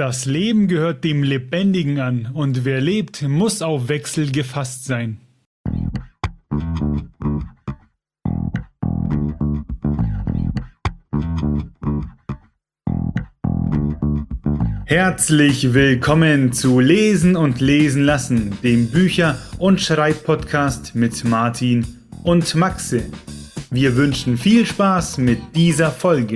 Das Leben gehört dem Lebendigen an und wer lebt, muss auf Wechsel gefasst sein. Herzlich willkommen zu Lesen und Lesen lassen, dem Bücher- und Schreibpodcast mit Martin und Maxe. Wir wünschen viel Spaß mit dieser Folge.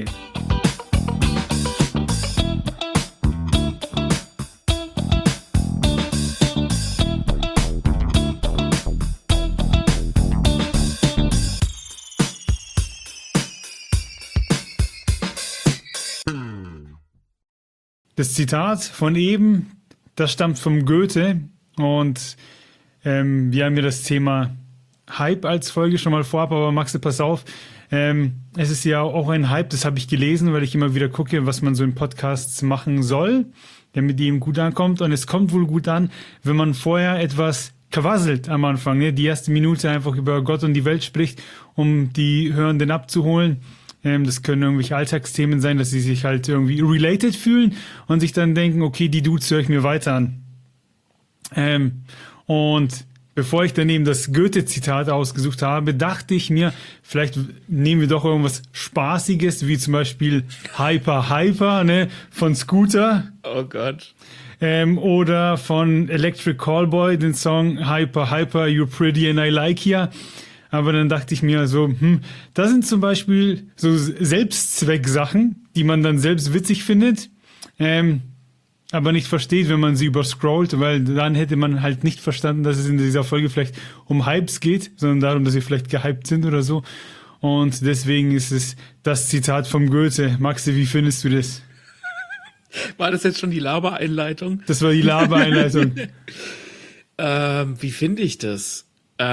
Das Zitat von eben, das stammt vom Goethe und wir haben ja das Thema Hype als Folge schon mal vorab, aber Maxe, pass auf, es ist ja auch ein Hype, das habe ich gelesen, weil ich immer wieder gucke, was man so in Podcasts machen soll, damit die ihm gut ankommt, und es kommt wohl gut an, wenn man vorher etwas quasselt am Anfang, ne? Die erste Minute einfach über Gott und die Welt spricht, um die Hörenden abzuholen. Das können irgendwelche Alltagsthemen sein, dass sie sich halt irgendwie related fühlen und sich dann denken, okay, die Dudes höre ich mir weiter an. Und bevor ich dann eben das Goethe-Zitat ausgesucht habe, dachte ich mir, vielleicht nehmen wir doch irgendwas Spaßiges, wie zum Beispiel Hyper, ne, von Scooter. Oh Gott. Oder von Electric Callboy, den Song Hyper, You're Pretty and I Like Ya. Aber dann dachte ich mir so, das sind zum Beispiel so Selbstzwecksachen, die man dann selbst witzig findet, aber nicht versteht, wenn man sie überscrollt, weil dann hätte man halt nicht verstanden, dass es in dieser Folge vielleicht um Hypes geht, sondern darum, dass wir vielleicht gehypt sind oder so. Und deswegen ist es das Zitat vom Goethe. Maxi, wie findest du das? War das jetzt schon die Labereinleitung? Das war die Labereinleitung. Wie finde ich das?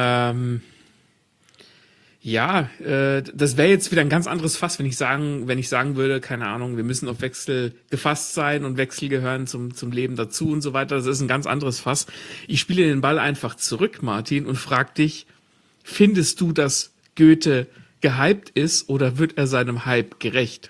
Ja, das wäre jetzt wieder ein ganz anderes Fass, wenn ich sagen würde, keine Ahnung, wir müssen auf Wechsel gefasst sein und Wechsel gehören zum Leben dazu und so weiter. Das ist ein ganz anderes Fass. Ich spiele den Ball einfach zurück, Martin, und frag dich, findest du, dass Goethe gehypt ist oder wird er seinem Hype gerecht?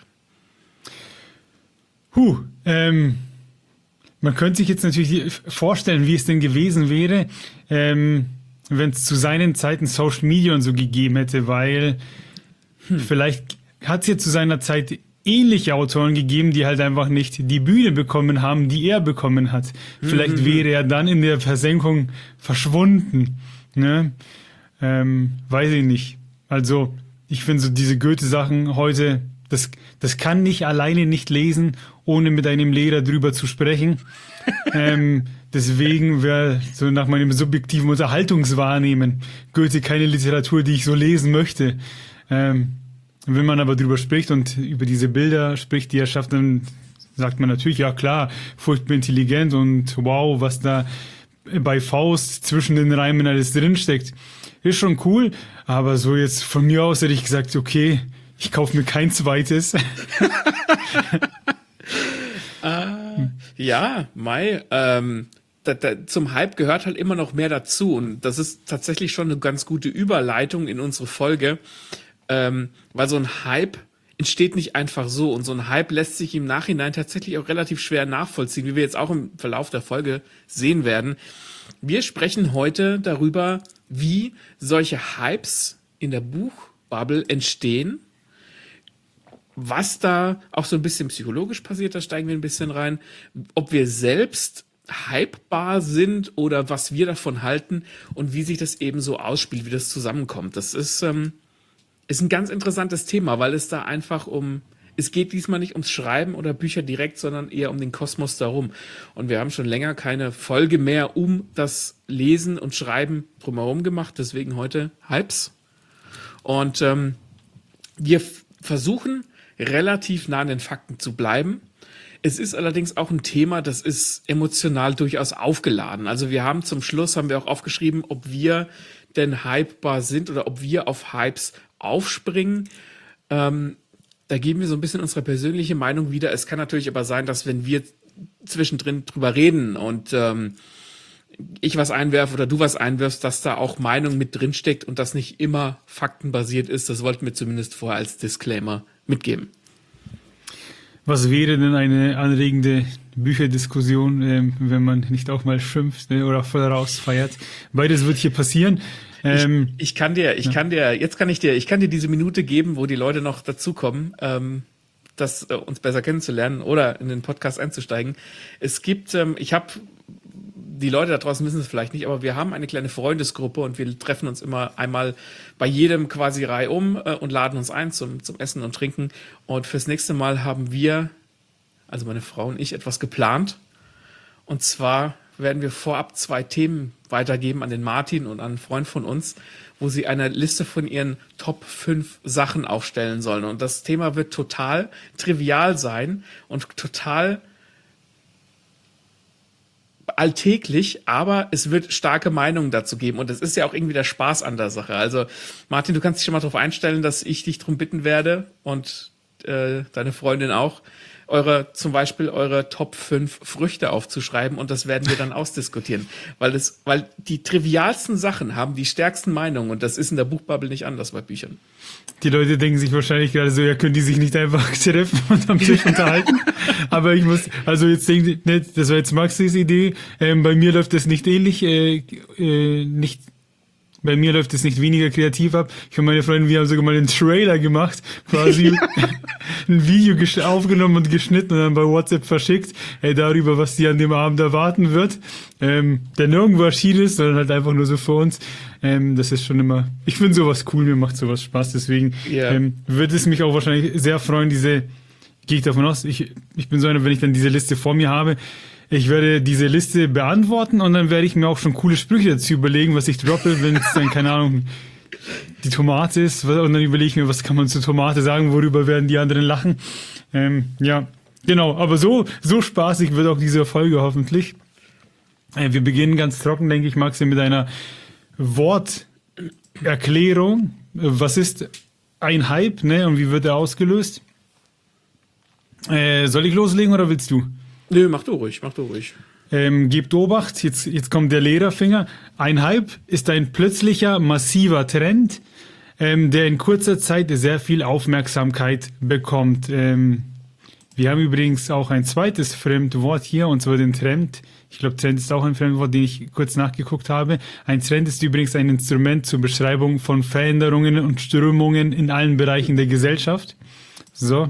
Man könnte sich jetzt natürlich vorstellen, wie es denn gewesen wäre, wenn es zu seinen Zeiten Social Media und so gegeben hätte, weil vielleicht hat es ja zu seiner Zeit ähnliche Autoren gegeben, die halt einfach nicht die Bühne bekommen haben, die er bekommen hat. Vielleicht wäre er dann in der Versenkung verschwunden. Ne? Weiß ich nicht. Also ich finde so diese Goethe-Sachen heute, das kann ich alleine nicht lesen, ohne mit einem Lehrer drüber zu sprechen. Deswegen wäre so nach meinem subjektiven Unterhaltungswahrnehmen Goethe keine Literatur, die ich so lesen möchte. Wenn man aber drüber spricht und über diese Bilder spricht, die er schafft, dann sagt man natürlich, ja klar, furchtbar intelligent und wow, was da bei Faust zwischen den Reimen alles drinsteckt. Ist schon cool, aber so jetzt von mir aus hätte ich gesagt, okay, ich kaufe mir kein zweites. Ja, Mai, zum Hype gehört halt immer noch mehr dazu, und das ist tatsächlich schon eine ganz gute Überleitung in unsere Folge, weil so ein Hype entsteht nicht einfach so, und so ein Hype lässt sich im Nachhinein tatsächlich auch relativ schwer nachvollziehen, wie wir jetzt auch im Verlauf der Folge sehen werden. Wir sprechen heute darüber, wie solche Hypes in der Buchbubble entstehen, was da auch so ein bisschen psychologisch passiert, da steigen wir ein bisschen rein, ob wir selbst hypebar sind oder was wir davon halten und wie sich das eben so ausspielt, wie das zusammenkommt. Das ist ein ganz interessantes Thema, weil es da einfach es geht diesmal nicht ums Schreiben oder Bücher direkt, sondern eher um den Kosmos darum. Und wir haben schon länger keine Folge mehr um das Lesen und Schreiben drumherum gemacht, deswegen heute Hypes. Und wir versuchen relativ nah an den Fakten zu bleiben. Es ist allerdings auch ein Thema, das ist emotional durchaus aufgeladen. Also wir haben zum Schluss, haben wir auch aufgeschrieben, ob wir denn hypebar sind oder ob wir auf Hypes aufspringen. Da geben wir so ein bisschen unsere persönliche Meinung wieder. Es kann natürlich aber sein, dass wenn wir zwischendrin drüber reden und ich was einwerfe oder du was einwirfst, dass da auch Meinung mit drin steckt und das nicht immer faktenbasiert ist. Das wollten wir zumindest vorher als Disclaimer mitgeben. Was wäre denn eine anregende Bücherdiskussion, wenn man nicht auch mal schimpft, ne, oder voll rausfeiert? Beides wird hier passieren. Ich kann dir diese Minute geben, wo die Leute noch dazukommen, uns besser kennenzulernen oder in den Podcast einzusteigen. Es gibt, die Leute da draußen wissen es vielleicht nicht, aber wir haben eine kleine Freundesgruppe und wir treffen uns immer einmal bei jedem quasi reihum und laden uns ein zum Essen und Trinken. Und fürs nächste Mal haben wir, also meine Frau und ich, etwas geplant. Und zwar werden wir vorab 2 Themen weitergeben an den Martin und an einen Freund von uns, wo sie eine Liste von ihren Top 5 Sachen aufstellen sollen. Und das Thema wird total trivial sein und total alltäglich, aber es wird starke Meinungen dazu geben und das ist ja auch irgendwie der Spaß an der Sache. Also Martin, du kannst dich schon mal darauf einstellen, dass ich dich darum bitten werde und deine Freundin auch, zum Beispiel eure Top 5 Früchte aufzuschreiben und das werden wir dann ausdiskutieren, weil die trivialsten Sachen haben die stärksten Meinungen und das ist in der Buchbubble nicht anders bei Büchern. Die Leute denken sich wahrscheinlich gerade so, ja, können die sich nicht einfach treffen und am Tisch unterhalten? Aber ich muss, also jetzt denken, ne, das war jetzt Maxis Idee, bei mir läuft das nicht ähnlich, bei mir läuft es nicht weniger kreativ ab. Ich und meine Freunde, wir haben sogar mal einen Trailer gemacht, quasi ein Video aufgenommen und geschnitten und dann bei WhatsApp verschickt, darüber, was die an dem Abend erwarten wird. Der nirgendwo erschienen ist, sondern halt einfach nur so für uns. Das ist schon immer, ich finde sowas cool, mir macht sowas Spaß, deswegen wird es mich auch wahrscheinlich sehr freuen, gehe ich davon aus, ich bin so einer, wenn ich dann diese Liste vor mir habe, ich werde diese Liste beantworten und dann werde ich mir auch schon coole Sprüche dazu überlegen, was ich droppe, wenn es dann, keine Ahnung, die Tomate ist. Und dann überlege ich mir, was kann man zur Tomate sagen, worüber werden die anderen lachen. Ja, genau. Aber so spaßig wird auch diese Folge hoffentlich. Wir beginnen ganz trocken, denke ich, Maxi, mit einer Worterklärung. Was ist ein Hype, ne? Und wie wird er ausgelöst? Soll ich loslegen oder willst du? Nö, mach du ruhig. Gebt Obacht, jetzt kommt der Lederfinger. Ein Hype ist ein plötzlicher, massiver Trend, der in kurzer Zeit sehr viel Aufmerksamkeit bekommt. Wir haben übrigens auch ein zweites Fremdwort hier, und zwar den Trend. Ich glaube, Trend ist auch ein Fremdwort, den ich kurz nachgeguckt habe. Ein Trend ist übrigens ein Instrument zur Beschreibung von Veränderungen und Strömungen in allen Bereichen der Gesellschaft. So.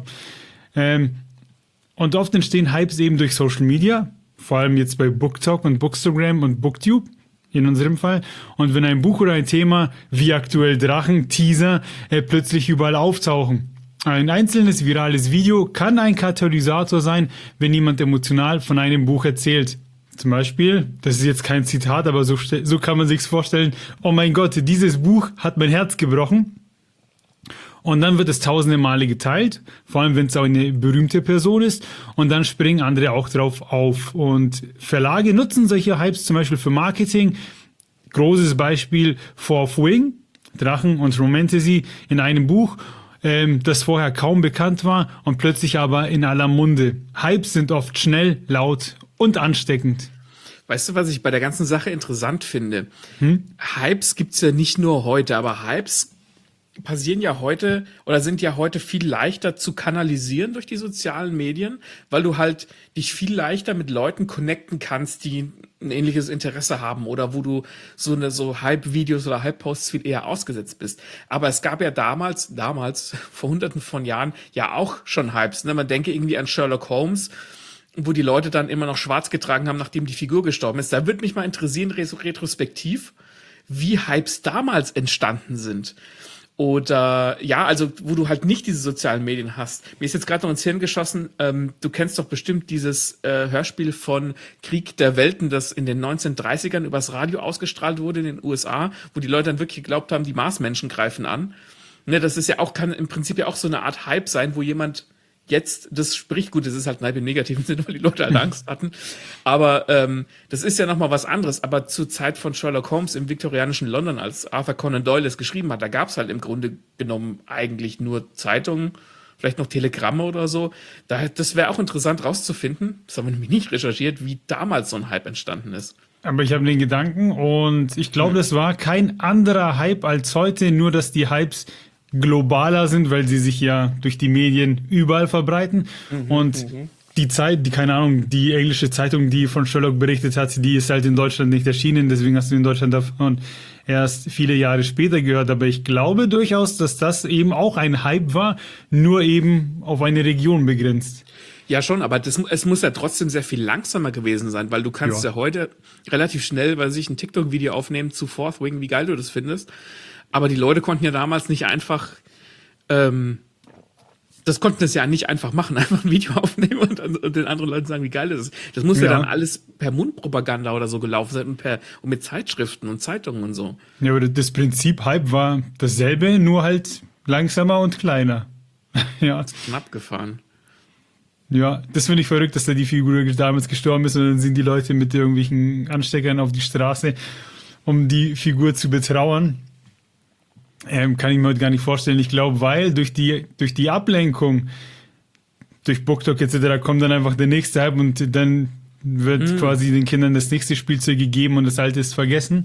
Und oft entstehen Hypes eben durch Social Media, vor allem jetzt bei BookTok und Bookstagram und Booktube in unserem Fall. Und wenn ein Buch oder ein Thema wie aktuell Drachen, Teaser, plötzlich überall auftauchen. Ein einzelnes virales Video kann ein Katalysator sein, wenn jemand emotional von einem Buch erzählt. Zum Beispiel, das ist jetzt kein Zitat, aber so kann man sich's vorstellen, oh mein Gott, dieses Buch hat mein Herz gebrochen. Und dann wird es tausende Male geteilt, vor allem wenn es auch eine berühmte Person ist. Und dann springen andere auch drauf auf. Und Verlage nutzen solche Hypes zum Beispiel für Marketing. Großes Beispiel Fourth Wing, Drachen und Romantasy in einem Buch, das vorher kaum bekannt war und plötzlich aber in aller Munde. Hypes sind oft schnell, laut und ansteckend. Weißt du, was ich bei der ganzen Sache interessant finde? Hypes gibt's ja nicht nur heute, aber Hypes passieren ja heute oder sind ja heute viel leichter zu kanalisieren durch die sozialen Medien, weil du halt dich viel leichter mit Leuten connecten kannst, die ein ähnliches Interesse haben oder wo du so Hype-Videos oder Hype-Posts viel eher ausgesetzt bist. Aber es gab ja damals, vor hunderten von Jahren, ja auch schon Hypes. Ne? Man denke irgendwie an Sherlock Holmes, wo die Leute dann immer noch schwarz getragen haben, nachdem die Figur gestorben ist. Da würde mich mal interessieren, retrospektiv, wie Hypes damals entstanden sind. Oder ja, also wo du halt nicht diese sozialen Medien hast. Mir ist jetzt gerade noch ins Hirn geschossen, du kennst doch bestimmt dieses Hörspiel von Krieg der Welten, das in den 1930ern übers Radio ausgestrahlt wurde in den USA, wo die Leute dann wirklich geglaubt haben, die Marsmenschen greifen an. Ne, das ist ja auch, kann im Prinzip ja auch so eine Art Hype sein, wo jemand jetzt das spricht, gut, das ist halt Hype im negativen Sinne, weil die Leute halt Angst hatten, aber das ist ja nochmal was anderes, aber zur Zeit von Sherlock Holmes im viktorianischen London, als Arthur Conan Doyle es geschrieben hat, da gab es halt im Grunde genommen eigentlich nur Zeitungen, vielleicht noch Telegramme oder so, das wäre auch interessant rauszufinden, das haben wir nämlich nicht recherchiert, wie damals so ein Hype entstanden ist. Aber ich habe den Gedanken und ich glaube, das war kein anderer Hype als heute, nur dass die Hypes globaler sind, weil sie sich ja durch die Medien überall verbreiten. Und die Zeit, keine Ahnung, die englische Zeitung, die von Sherlock berichtet hat, die ist halt in Deutschland nicht erschienen, deswegen hast du in Deutschland davon erst viele Jahre später gehört. Aber ich glaube durchaus, dass das eben auch ein Hype war, nur eben auf eine Region begrenzt. Ja, schon, aber es muss ja trotzdem sehr viel langsamer gewesen sein, weil du kannst ja heute relativ schnell, weil sich ein TikTok-Video aufnehmen zu Fourth Wing, wie geil du das findest. Aber die Leute konnten ja damals nicht einfach, das konnten das ja nicht einfach machen, einfach ein Video aufnehmen und den anderen Leuten sagen, wie geil das ist. Das muss ja dann alles per Mundpropaganda oder so gelaufen sein und mit Zeitschriften und Zeitungen und so. Ja, aber das Prinzip Hype war dasselbe, nur halt langsamer und kleiner. Ja. Knapp gefahren. Ja, das finde ich verrückt, dass da die Figur damals gestorben ist und dann sind die Leute mit irgendwelchen Ansteckern auf die Straße, um die Figur zu betrauern. Kann ich mir heute gar nicht vorstellen. Ich glaube, weil durch die Ablenkung, durch BookTok etc. kommt dann einfach der nächste Hype und dann wird quasi den Kindern das nächste Spielzeug gegeben und das alte ist vergessen.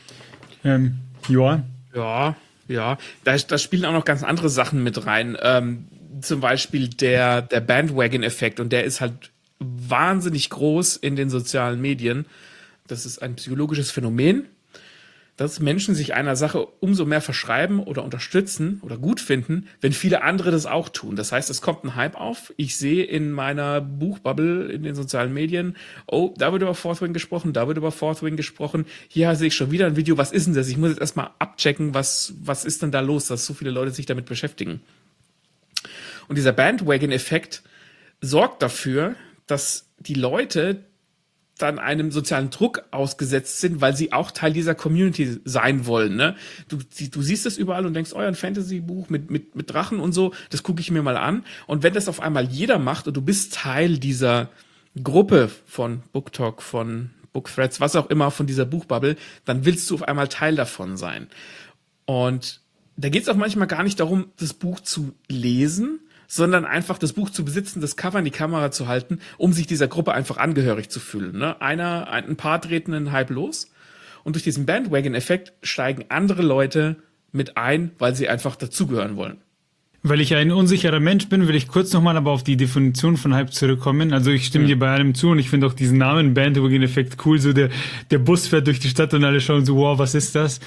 Ja. Ja. Da spielen auch noch ganz andere Sachen mit rein. Zum Beispiel der Bandwagon-Effekt und der ist halt wahnsinnig groß in den sozialen Medien. Das ist ein psychologisches Phänomen, dass Menschen sich einer Sache umso mehr verschreiben oder unterstützen oder gut finden, wenn viele andere das auch tun. Das heißt, es kommt ein Hype auf. Ich sehe in meiner Buchbubble in den sozialen Medien, oh, da wird über Fourth Wing gesprochen, da wird über Fourth Wing gesprochen. Hier sehe ich schon wieder ein Video. Was ist denn das? Ich muss jetzt erstmal abchecken, was ist denn da los, dass so viele Leute sich damit beschäftigen. Und dieser Bandwagon-Effekt sorgt dafür, dass die Leute dann einem sozialen Druck ausgesetzt sind, weil sie auch Teil dieser Community sein wollen. Ne? Du siehst es überall und denkst, ein Fantasy-Buch mit Drachen und so, das gucke ich mir mal an. Und wenn das auf einmal jeder macht und du bist Teil dieser Gruppe von BookTok, von BookThreads, was auch immer, von dieser Buchbubble, dann willst du auf einmal Teil davon sein. Und da geht es auch manchmal gar nicht darum, das Buch zu lesen, sondern einfach das Buch zu besitzen, das Cover in die Kamera zu halten, um sich dieser Gruppe einfach angehörig zu fühlen. Ne? Ein paar treten einen Hype los und durch diesen Bandwagon-Effekt steigen andere Leute mit ein, weil sie einfach dazugehören wollen. Weil ich ein unsicherer Mensch bin, will ich kurz nochmal aber auf die Definition von Hype zurückkommen. Also ich stimme dir bei allem zu und ich finde auch diesen Namen Bandwagon-Effekt cool. So der Bus fährt durch die Stadt und alle schauen so, wow, was ist das?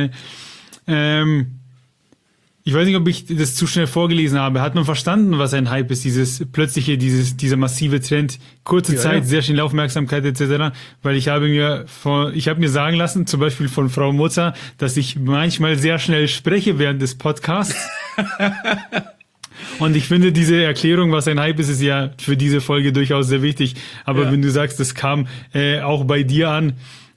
Ich weiß nicht, ob ich das zu schnell vorgelesen habe. Hat man verstanden, was ein Hype ist? Dieser massive Trend, kurze Zeit, sehr schnell Aufmerksamkeit etc. Weil ich habe mir sagen lassen, zum Beispiel von Frau Mutzer, dass ich manchmal sehr schnell spreche während des Podcasts. Und ich finde, diese Erklärung, was ein Hype ist ja für diese Folge durchaus sehr wichtig. Aber wenn du sagst, das kam auch bei dir an,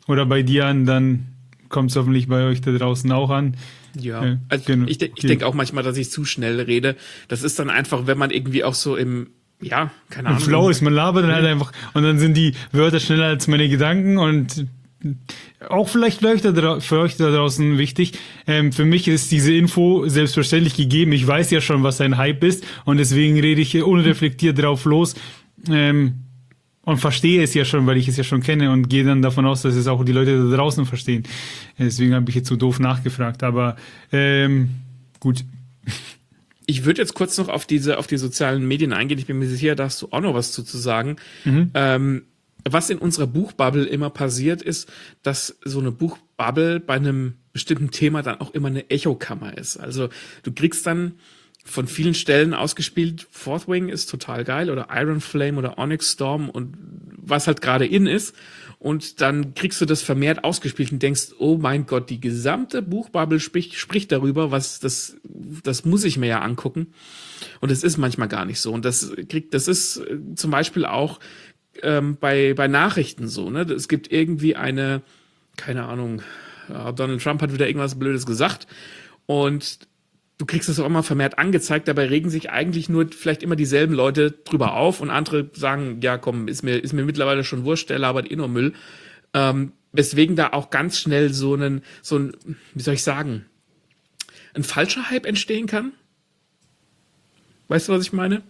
dann kommt es hoffentlich bei euch da draußen auch an. Ja, also genau. Ich denke auch manchmal, dass ich zu schnell rede. Das ist dann einfach, wenn man irgendwie auch so keine Ahnung. Flow ist, man labert dann halt einfach und dann sind die Wörter schneller als meine Gedanken und auch vielleicht für euch da draußen wichtig. Für mich ist diese Info selbstverständlich gegeben. Ich weiß ja schon, was ein Hype ist und deswegen rede ich unreflektiert drauf los. Und verstehe es ja schon, weil ich es ja schon kenne und gehe dann davon aus, dass es auch die Leute da draußen verstehen. Deswegen habe ich jetzt so doof nachgefragt, aber gut. Ich würde jetzt kurz noch auf die sozialen Medien eingehen. Ich bin mir sicher, da hast du auch noch was zu sagen. Was in unserer Buchbubble immer passiert ist, dass so eine Buchbubble bei einem bestimmten Thema dann auch immer eine Echokammer ist. Also du kriegst dann von vielen Stellen ausgespielt, Fourth Wing ist total geil oder Iron Flame oder Onyx Storm und was halt gerade in ist. Und dann kriegst du das vermehrt ausgespielt und denkst, oh mein Gott, die gesamte Buchbubble spricht darüber, das muss ich mir ja angucken. Und es ist manchmal gar nicht so. Und das ist zum Beispiel auch bei Nachrichten so. Ne? Es gibt irgendwie keine Ahnung, Donald Trump hat wieder irgendwas Blödes gesagt und du kriegst das auch immer vermehrt angezeigt, dabei regen sich eigentlich nur vielleicht immer dieselben Leute drüber auf und andere sagen, ja komm, ist mir mittlerweile schon wurscht, der labert nur Müll. Weswegen da auch ganz schnell so ein, wie soll ich sagen, ein falscher Hype entstehen kann. Weißt du, was ich meine?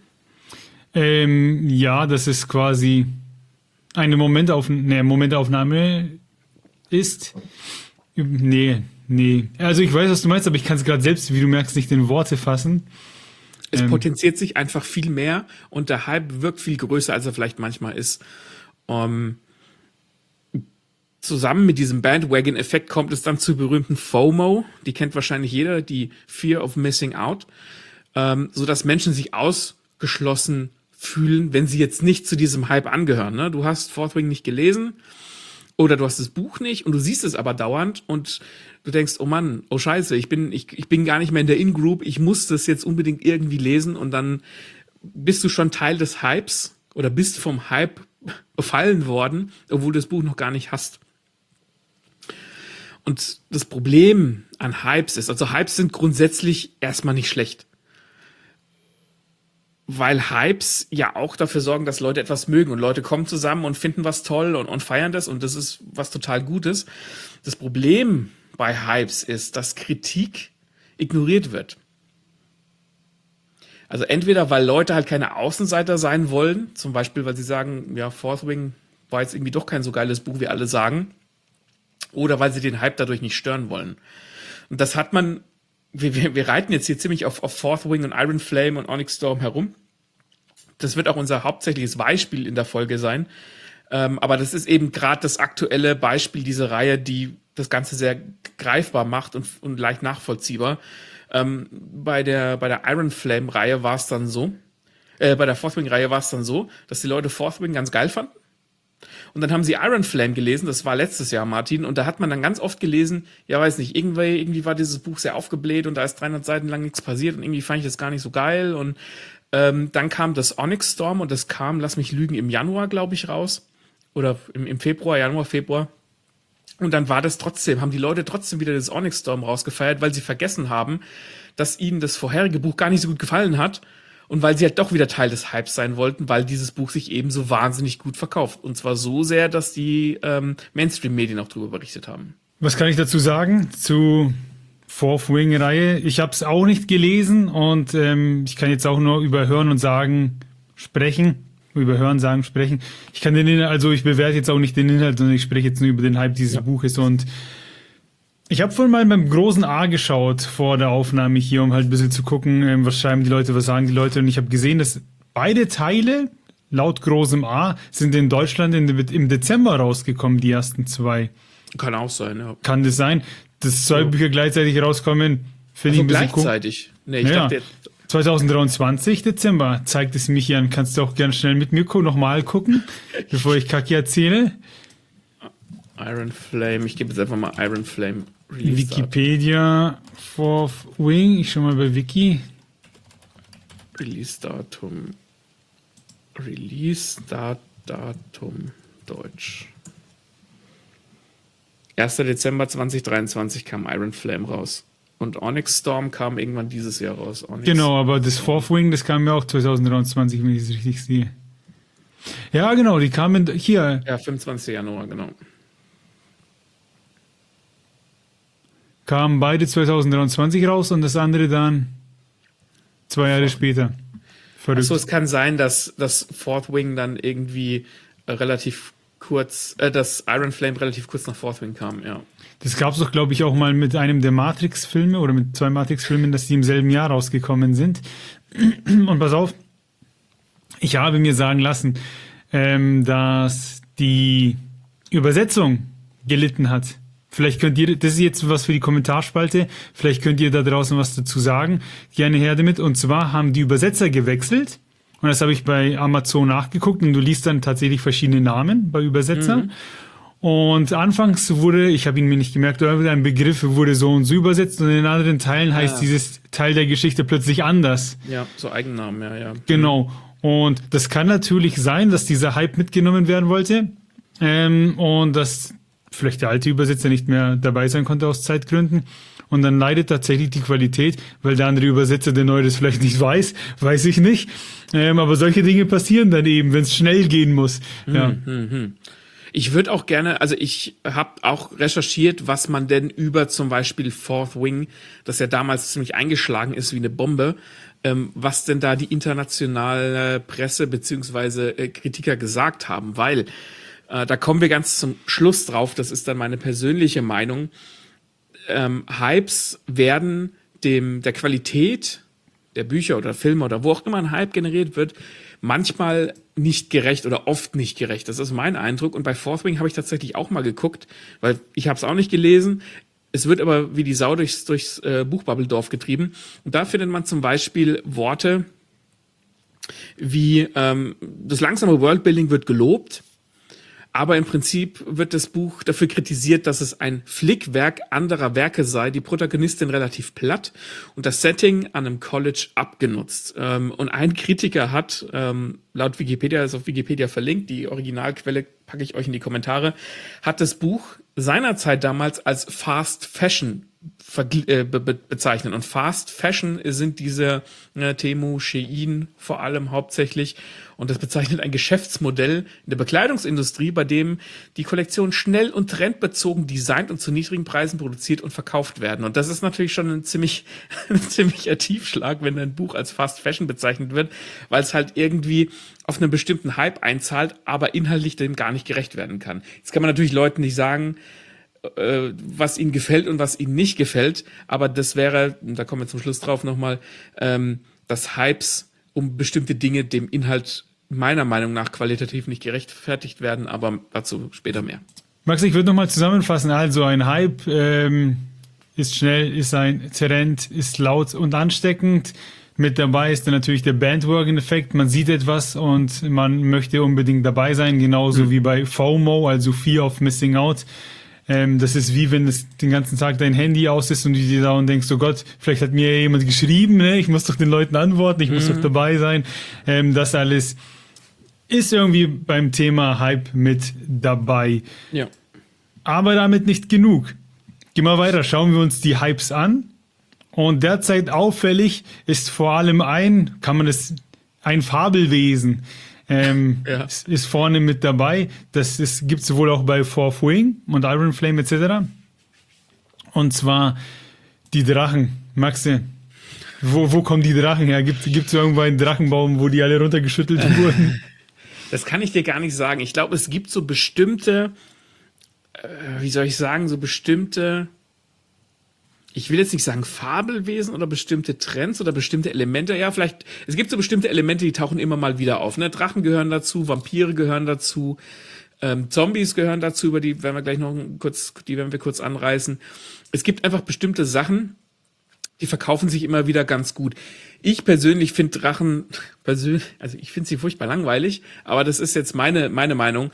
Ja, dass es quasi eine Momentaufnahme ist. Nee, Nee. Also ich weiß, was du meinst, aber ich kann es gerade selbst, wie du merkst, nicht in Worte fassen. Es potenziert sich einfach viel mehr und der Hype wirkt viel größer, als er vielleicht manchmal ist. Zusammen mit diesem Bandwagon-Effekt kommt es dann zu berühmten FOMO. Die kennt wahrscheinlich jeder, die Fear of Missing Out. So dass Menschen sich ausgeschlossen fühlen, wenn sie jetzt nicht zu diesem Hype angehören. Ne? Du hast Fourth Wing nicht gelesen oder du hast das Buch nicht und du siehst es aber dauernd und du denkst, oh Mann, oh Scheiße, ich bin gar nicht mehr in der In-Group, ich muss das jetzt unbedingt irgendwie lesen und dann bist du schon Teil des Hypes oder bist vom Hype befallen worden, obwohl du das Buch noch gar nicht hast. Und das Problem an Hypes ist, also Hypes sind grundsätzlich erstmal nicht schlecht. Weil Hypes ja auch dafür sorgen, dass Leute etwas mögen und Leute kommen zusammen und finden was toll und feiern das und das ist was total Gutes. Das Problem bei Hypes ist, dass Kritik ignoriert wird. Also entweder, weil Leute halt keine Außenseiter sein wollen, zum Beispiel, weil sie sagen, ja, Fourth Wing war jetzt irgendwie doch kein so geiles Buch, wie alle sagen, oder weil sie den Hype dadurch nicht stören wollen. Und das hat man, wir reiten jetzt hier ziemlich auf Fourth Wing und Iron Flame und Onyx Storm herum. Das wird auch unser hauptsächliches Beispiel in der Folge sein. Aber das ist eben gerade das aktuelle Beispiel dieser Reihe, die das Ganze sehr greifbar macht und leicht nachvollziehbar. Bei der Iron Flame Reihe war es dann so, bei der Fourth Wing Reihe war es dann so, dass die Leute Fourth Wing ganz geil fanden. Und dann haben sie Iron Flame gelesen, das war letztes Jahr, Martin, und da hat man dann ganz oft gelesen, ja, weiß nicht, irgendwie war dieses Buch sehr aufgebläht und da ist 300 Seiten lang nichts passiert und irgendwie fand ich das gar nicht so geil und dann kam das Onyx Storm und das kam, lass mich lügen, im Januar, glaube ich, raus. Oder im Februar, Januar, Februar. Und dann war das trotzdem, haben die Leute trotzdem wieder das Onyx Storm rausgefeiert, weil sie vergessen haben, dass ihnen das vorherige Buch gar nicht so gut gefallen hat und weil sie halt doch wieder Teil des Hypes sein wollten, weil dieses Buch sich eben so wahnsinnig gut verkauft. Und zwar so sehr, dass die Mainstream-Medien auch darüber berichtet haben. Was kann ich dazu sagen zu Fourth Wing Reihe? Ich habe es auch nicht gelesen und ich kann jetzt auch nur über Hören und Sagen sprechen. Über Hören, Sagen, Sprechen. Ich kann den Inhalt, also ich bewerte jetzt auch nicht den Inhalt, sondern ich spreche jetzt nur über den Hype dieses Buches und ich habe vorhin mal beim großen A geschaut vor der Aufnahme hier, um halt ein bisschen zu gucken, was schreiben die Leute, was sagen die Leute und ich habe gesehen, dass beide Teile laut großem A sind in Deutschland im Dezember rausgekommen, die ersten zwei. Kann auch sein, ja. Kann das sein, dass zwei Bücher gleichzeitig rauskommen? Finde ich ein bisschen gleichzeitig? Nee, ich naja. dachte jetzt 2023, Dezember, zeigt es mich an. Kannst du auch gerne schnell mit mir nochmal gucken, bevor ich Kacke erzähle. Iron Flame, ich gebe jetzt einfach mal Iron Flame Release Wikipedia, Fourth Wing, ich schau mal bei Wiki. Release-Datum Deutsch. 1. Dezember 2023 kam Iron Flame raus. Und Onyx Storm kam irgendwann dieses Jahr raus. Genau, aber das Fourth Wing, das kam ja auch 2023, wenn ich es richtig sehe. Ja, genau, die kamen hier. Ja, 25. Januar, genau. Kamen beide 2023 raus und das andere dann 2 Jahre später. Verrückt. Achso, es kann sein, dass das Fourth Wing dann irgendwie relativ kurz, dass Iron Flame relativ kurz nach Fourth Wing kam, ja. Das gab es doch, glaube ich, auch mal mit einem der Matrix-Filme oder mit 2 Matrix-Filmen, dass die im selben Jahr rausgekommen sind. Und pass auf, ich habe mir sagen lassen, dass die Übersetzung gelitten hat. Vielleicht könnt ihr, das ist jetzt was für die Kommentarspalte, vielleicht könnt ihr da draußen was dazu sagen. Gerne her damit. Und zwar haben die Übersetzer gewechselt. Und das habe ich bei Amazon nachgeguckt und du liest dann tatsächlich verschiedene Namen bei Übersetzern. Und anfangs wurde, ich habe ihn mir nicht gemerkt, ein Begriff wurde so und so übersetzt und in anderen Teilen heißt dieses Teil der Geschichte plötzlich anders. Ja, so Eigennamen, ja. Genau. Und das kann natürlich sein, dass dieser Hype mitgenommen werden wollte und dass vielleicht der alte Übersetzer nicht mehr dabei sein konnte aus Zeitgründen. Und dann leidet tatsächlich die Qualität, weil der andere Übersetzer, der neu das vielleicht nicht weiß ich nicht. Aber solche Dinge passieren dann eben, wenn es schnell gehen muss. Ja. Ich würde auch gerne, also ich habe auch recherchiert, was man denn über zum Beispiel Fourth Wing, das ja damals ziemlich eingeschlagen ist wie eine Bombe, was denn da die internationale Presse beziehungsweise Kritiker gesagt haben, weil da kommen wir ganz zum Schluss drauf, das ist dann meine persönliche Meinung. Hypes werden der Qualität der Bücher oder Filme oder wo auch immer ein Hype generiert wird, manchmal nicht gerecht oder oft nicht gerecht. Das ist mein Eindruck. Und bei Fourth Wing habe ich tatsächlich auch mal geguckt, weil ich habe es auch nicht gelesen. Es wird aber wie die Sau durchs Buchbubbeldorf getrieben. Und da findet man zum Beispiel Worte wie das langsame Worldbuilding wird gelobt, aber im Prinzip wird das Buch dafür kritisiert, dass es ein Flickwerk anderer Werke sei, die Protagonistin relativ platt und das Setting an einem College abgenutzt. Und ein Kritiker hat, laut Wikipedia, ist auf Wikipedia verlinkt, die Originalquelle packe ich euch in die Kommentare, hat das Buch seinerzeit damals als Fast Fashion bezeichnet. Und Fast Fashion sind diese Temu, Shein vor allem hauptsächlich. Und das bezeichnet ein Geschäftsmodell in der Bekleidungsindustrie, bei dem die Kollektionen schnell und trendbezogen designt und zu niedrigen Preisen produziert und verkauft werden. Und das ist natürlich schon ein ziemlicher Tiefschlag, wenn ein Buch als Fast Fashion bezeichnet wird, weil es halt irgendwie auf einen bestimmten Hype einzahlt, aber inhaltlich dem gar nicht gerecht werden kann. Jetzt kann man natürlich Leuten nicht sagen, was ihnen gefällt und was ihnen nicht gefällt, aber das wäre, da kommen wir zum Schluss drauf nochmal, dass Hypes um bestimmte Dinge dem Inhalt meiner Meinung nach qualitativ nicht gerechtfertigt werden, aber dazu später mehr. Max, ich würde nochmal zusammenfassen. Also ein Hype ist schnell, ist ein Trend, ist laut und ansteckend. Mit dabei ist dann natürlich der Bandwagon-Effekt. Man sieht etwas und man möchte unbedingt dabei sein, genauso wie bei FOMO, also Fear of Missing Out. Das ist wie wenn es den ganzen Tag dein Handy aus ist und du dir da und denkst, oh Gott, vielleicht hat mir jemand geschrieben, ne? Ich muss doch den Leuten antworten, ich muss doch dabei sein. Das alles ist irgendwie beim Thema Hype mit dabei. Ja. Aber damit nicht genug. Gehen wir weiter, schauen wir uns die Hypes an. Und derzeit auffällig ist vor allem ein Fabelwesen. Ist vorne mit dabei. Das gibt es wohl auch bei Fourth Wing und Iron Flame etc. Und zwar die Drachen. Maxe, wo kommen die Drachen her? Gibt es irgendwo einen Drachenbaum, wo die alle runtergeschüttelt wurden? Das kann ich dir gar nicht sagen. Ich glaube, es gibt so bestimmte, ich will jetzt nicht sagen Fabelwesen oder bestimmte Trends oder bestimmte Elemente. Ja, vielleicht, es gibt so bestimmte Elemente, die tauchen immer mal wieder auf. Ne? Drachen gehören dazu, Vampire gehören dazu, Zombies gehören dazu, über die werden wir kurz anreißen. Es gibt einfach bestimmte Sachen, die verkaufen sich immer wieder ganz gut. Ich persönlich finde Drachen, also ich finde sie furchtbar langweilig, aber das ist jetzt meine Meinung.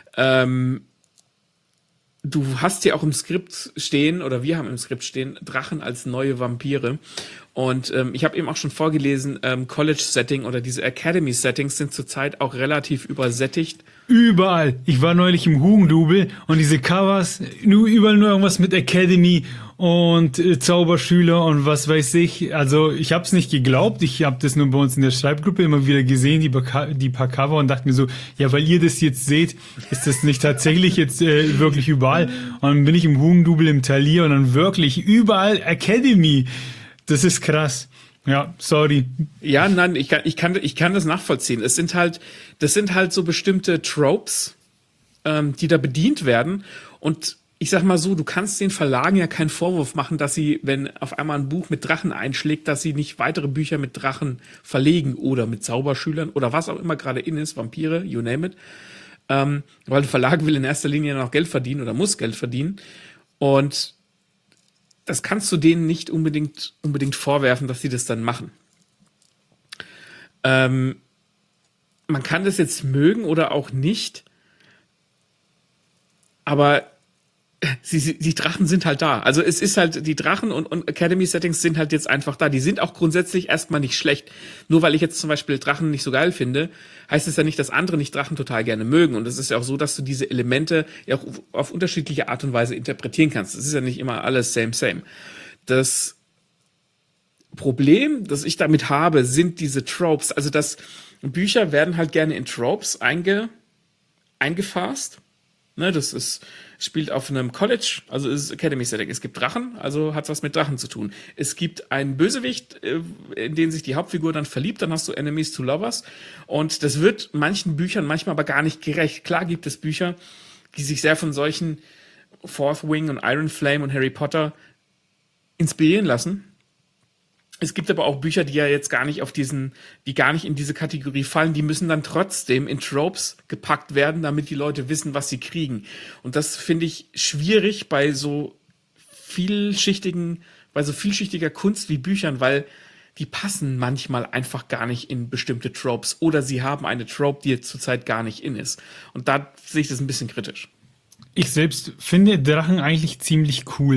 Du hast ja auch im Skript stehen, oder wir haben im Skript stehen, Drachen als neue Vampire. Und ich habe eben auch schon vorgelesen, College-Setting oder diese Academy-Settings sind zurzeit auch relativ übersättigt. Überall. Ich war neulich im Hugendubel und diese Covers, überall nur irgendwas mit Academy und Zauberschüler und was weiß ich. Also ich habe es nicht geglaubt. Ich habe das nur bei uns in der Schreibgruppe immer wieder gesehen, die paar Cover, und dachte mir so, ja, weil ihr das jetzt seht, ist das nicht tatsächlich jetzt wirklich überall. Und dann bin ich im Hugendubel im Talier und dann wirklich überall Academy. Das ist krass. Ja, sorry. Ja, nein, ich kann das nachvollziehen. Das sind halt so bestimmte Tropes, die da bedient werden. Und ich sag mal so, du kannst den Verlagen ja keinen Vorwurf machen, dass sie, wenn auf einmal ein Buch mit Drachen einschlägt, dass sie nicht weitere Bücher mit Drachen verlegen oder mit Zauberschülern oder was auch immer gerade in ist, Vampire, you name it. Weil der Verlag will in erster Linie noch Geld verdienen oder muss Geld verdienen. Und das kannst du denen nicht unbedingt vorwerfen, dass sie das dann machen. Man kann das jetzt mögen oder auch nicht, aber die Drachen sind halt da. Also es ist halt, die Drachen und Academy-Settings sind halt jetzt einfach da. Die sind auch grundsätzlich erstmal nicht schlecht. Nur weil ich jetzt zum Beispiel Drachen nicht so geil finde, heißt es ja nicht, dass andere nicht Drachen total gerne mögen. Und es ist ja auch so, dass du diese Elemente ja auch auf unterschiedliche Art und Weise interpretieren kannst. Es ist ja nicht immer alles same. Das Problem, das ich damit habe, sind diese Tropes. Also Bücher werden halt gerne in Tropes eingefasst. Ne, spielt auf einem College, also ist Academy-Setting. Es gibt Drachen, also hat was mit Drachen zu tun. Es gibt einen Bösewicht, in den sich die Hauptfigur dann verliebt, dann hast du Enemies to Lovers. Und das wird manchen Büchern manchmal aber gar nicht gerecht. Klar gibt es Bücher, die sich sehr von solchen Fourth Wing und Iron Flame und Harry Potter inspirieren lassen. Es gibt aber auch Bücher, die ja jetzt gar nicht die gar nicht in diese Kategorie fallen, die müssen dann trotzdem in Tropes gepackt werden, damit die Leute wissen, was sie kriegen. Und das finde ich schwierig bei so vielschichtiger Kunst wie Büchern, weil die passen manchmal einfach gar nicht in bestimmte Tropes oder sie haben eine Trope, die jetzt zurzeit gar nicht in ist. Und da sehe ich das ein bisschen kritisch. Ich selbst finde Drachen eigentlich ziemlich cool.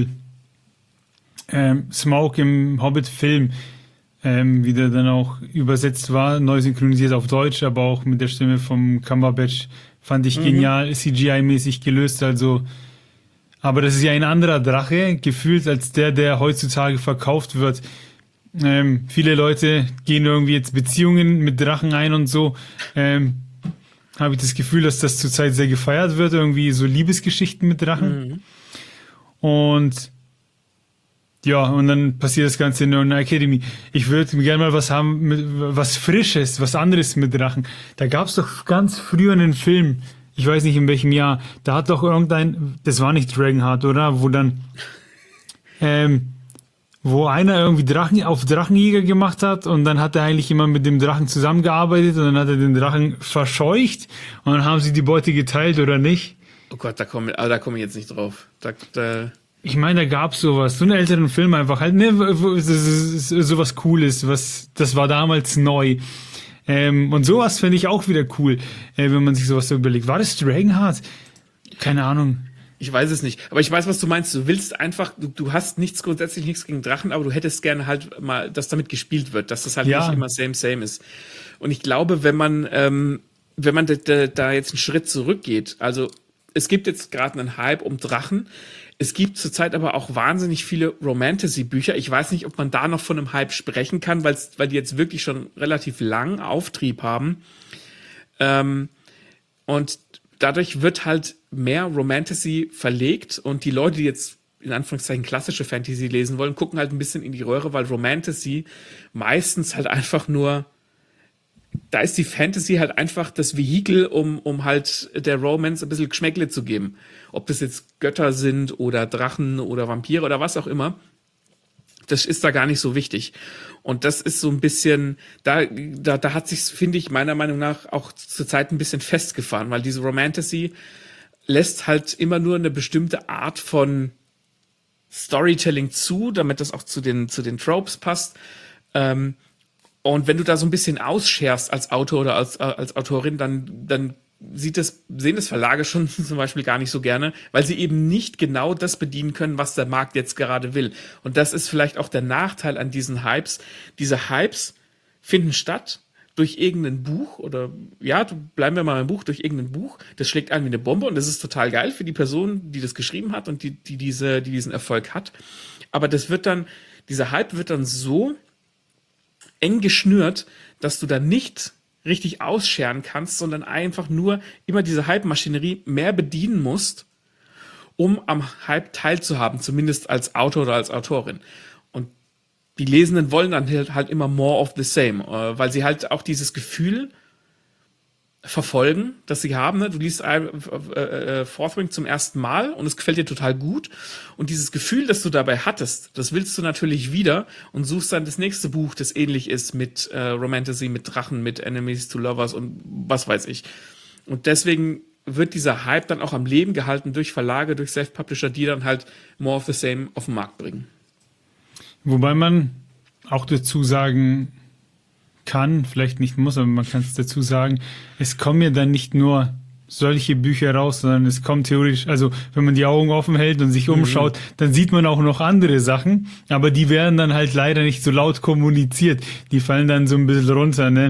Smaug im Hobbit-Film, wie der dann auch übersetzt war, neu synchronisiert auf Deutsch, aber auch mit der Stimme vom Cumberbatch, fand ich genial, CGI-mäßig gelöst, also. Aber das ist ja ein anderer Drache, gefühlt als der heutzutage verkauft wird. Viele Leute gehen irgendwie jetzt Beziehungen mit Drachen ein und so. Habe ich das Gefühl, dass das zurzeit sehr gefeiert wird, irgendwie so Liebesgeschichten mit Drachen. Und ja, und dann passiert das Ganze in einer Academy. Ich würde gerne mal was haben, was Frisches, was anderes mit Drachen. Da gab es doch ganz früher einen Film, ich weiß nicht in welchem Jahr, da hat doch das war nicht Dragonheart, oder? Wo dann, wo einer irgendwie Drachenjäger gemacht hat und dann hat er eigentlich immer mit dem Drachen zusammengearbeitet und dann hat er den Drachen verscheucht und dann haben sie die Beute geteilt, oder nicht? Oh Gott, da komme ich jetzt nicht drauf. Ich meine, da gab's sowas, so einen älteren Film einfach halt, ne, sowas Cooles, das war damals neu. Und sowas finde ich auch wieder cool, wenn man sich sowas so überlegt. War das Dragonheart? Keine Ahnung. Ich weiß es nicht, aber ich weiß, was du meinst. Du willst einfach, du hast grundsätzlich nichts gegen Drachen, aber du hättest gerne halt mal, dass damit gespielt wird, dass das halt nicht immer same ist. Und ich glaube, wenn man da jetzt einen Schritt zurückgeht, also es gibt jetzt gerade einen Hype um Drachen. Es gibt zurzeit aber auch wahnsinnig viele Romantasy-Bücher. Ich weiß nicht, ob man da noch von einem Hype sprechen kann, weil die jetzt wirklich schon relativ lang Auftrieb haben. Und dadurch wird halt mehr Romantasy verlegt und die Leute, die jetzt in Anführungszeichen klassische Fantasy lesen wollen, gucken halt ein bisschen in die Röhre, weil Romantasy meistens halt einfach nur, da ist die Fantasy halt einfach das Vehikel, um halt der Romance ein bisschen Geschmäckle zu geben. Ob das jetzt Götter sind oder Drachen oder Vampire oder was auch immer, das ist da gar nicht so wichtig. Und das ist so ein bisschen, da hat sich's, finde ich, meiner Meinung nach auch zurzeit ein bisschen festgefahren, weil diese Romantasy lässt halt immer nur eine bestimmte Art von Storytelling zu, damit das auch zu den Tropes passt. Und wenn du da so ein bisschen ausscherst als Autor oder als Autorin, dann sehen das Verlage schon zum Beispiel gar nicht so gerne, weil sie eben nicht genau das bedienen können, was der Markt jetzt gerade will. Und das ist vielleicht auch der Nachteil an diesen Hypes. Diese Hypes finden statt durch irgendein Buch oder, bleiben wir mal beim Buch, durch irgendein Buch. Das schlägt ein wie eine Bombe und das ist total geil für die Person, die das geschrieben hat und die diesen Erfolg hat. Aber dieser Hype wird dann so eng geschnürt, dass du da nicht richtig ausscheren kannst, sondern einfach nur immer diese Hype-Maschinerie mehr bedienen musst, um am Hype teilzuhaben, zumindest als Autor oder als Autorin. Und die Lesenden wollen dann halt immer more of the same, weil sie halt auch dieses Gefühl verfolgen, das sie haben. Ne? Du liest Fourth zum ersten Mal und es gefällt dir total gut. Und dieses Gefühl, das du dabei hattest, das willst du natürlich wieder und suchst dann das nächste Buch, das ähnlich ist mit Romantasy, mit Drachen, mit Enemies to Lovers und was weiß ich. Und deswegen wird dieser Hype dann auch am Leben gehalten durch Verlage, durch Self-Publisher, die dann halt more of the same auf den Markt bringen. Wobei man auch dazu sagen kann, vielleicht nicht muss, aber man kann es dazu sagen, es kommen ja dann nicht nur solche Bücher raus, sondern es kommt theoretisch, also wenn man die Augen offen hält und sich umschaut, dann sieht man auch noch andere Sachen, aber die werden dann halt leider nicht so laut kommuniziert. Die fallen dann so ein bisschen runter, ne?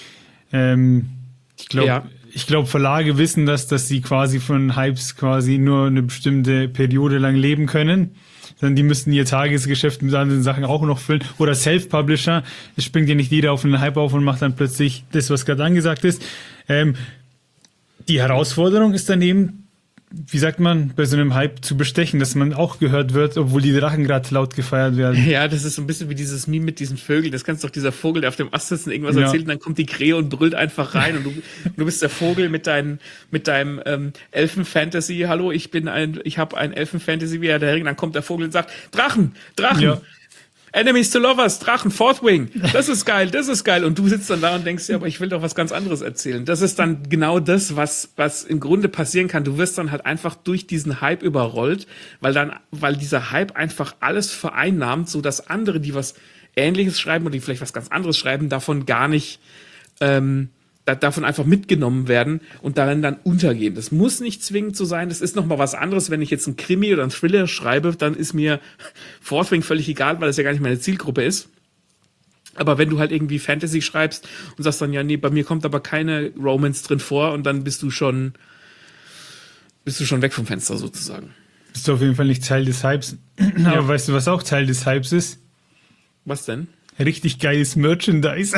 Ich glaube, Verlage wissen dass sie quasi von Hypes quasi nur eine bestimmte Periode lang leben können. Dann die müssten ihr Tagesgeschäft mit anderen Sachen auch noch füllen. Oder Self-Publisher. Es springt ja nicht jeder auf einen Hype auf und macht dann plötzlich das, was gerade angesagt ist. Die Herausforderung ist dann eben, wie sagt man, bei so einem Hype zu bestechen, dass man auch gehört wird, obwohl die Drachen gerade laut gefeiert werden. Ja, das ist so ein bisschen wie dieses Meme mit diesen Vögeln. Das kannst doch dieser Vogel, der auf dem Ast sitzt und irgendwas Ja. erzählt, und dann kommt die Krähe und brüllt einfach rein und du bist der Vogel mit deinem Elfen-Fantasy. Hallo, ich habe ein Elfen-Fantasy, wie er der Ring. Dann kommt der Vogel und sagt, Drachen! Ja. Enemies to Lovers, Drachen, Fourth Wing, das ist geil, das ist geil. Und du sitzt dann da und denkst dir, aber ich will doch was ganz anderes erzählen. Das ist dann genau das, was im Grunde passieren kann. Du wirst dann halt einfach durch diesen Hype überrollt, weil dieser Hype einfach alles vereinnahmt, so dass andere, die was Ähnliches schreiben oder die vielleicht was ganz anderes schreiben, davon gar nicht, davon einfach mitgenommen werden und darin dann untergehen. Das muss nicht zwingend so sein. Das ist nochmal was anderes. Wenn ich jetzt einen Krimi oder einen Thriller schreibe, dann ist mir Fourth Wing völlig egal, weil das ja gar nicht meine Zielgruppe ist. Aber wenn du halt irgendwie Fantasy schreibst und sagst dann, ja, nee, bei mir kommt aber keine Romance drin vor, und dann bist du schon weg vom Fenster sozusagen. Bist du auf jeden Fall nicht Teil des Hypes. Aber weißt du, was auch Teil des Hypes ist? Was denn? Richtig geiles Merchandise.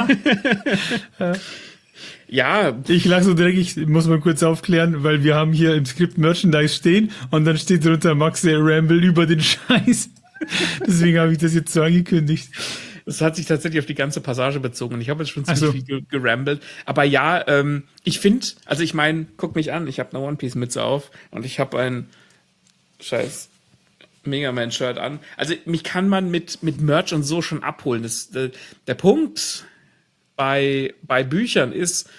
Ja, Ich lache so dreckig, muss man kurz aufklären, weil wir haben hier im Skript Merchandise stehen und dann steht drunter Max der Ramble über den Scheiß. Deswegen habe ich das jetzt so angekündigt. das hat sich tatsächlich auf die ganze Passage bezogen, und ich habe jetzt schon Ach so. ziemlich viel gerambelt. Aber ja, ich finde, also ich meine, guck mich an, ich habe eine One-Piece-Mütze auf und ich habe ein scheiß Mega Man-Shirt an. Also mich kann man mit Merch und so schon abholen. Der Punkt bei Büchern ist,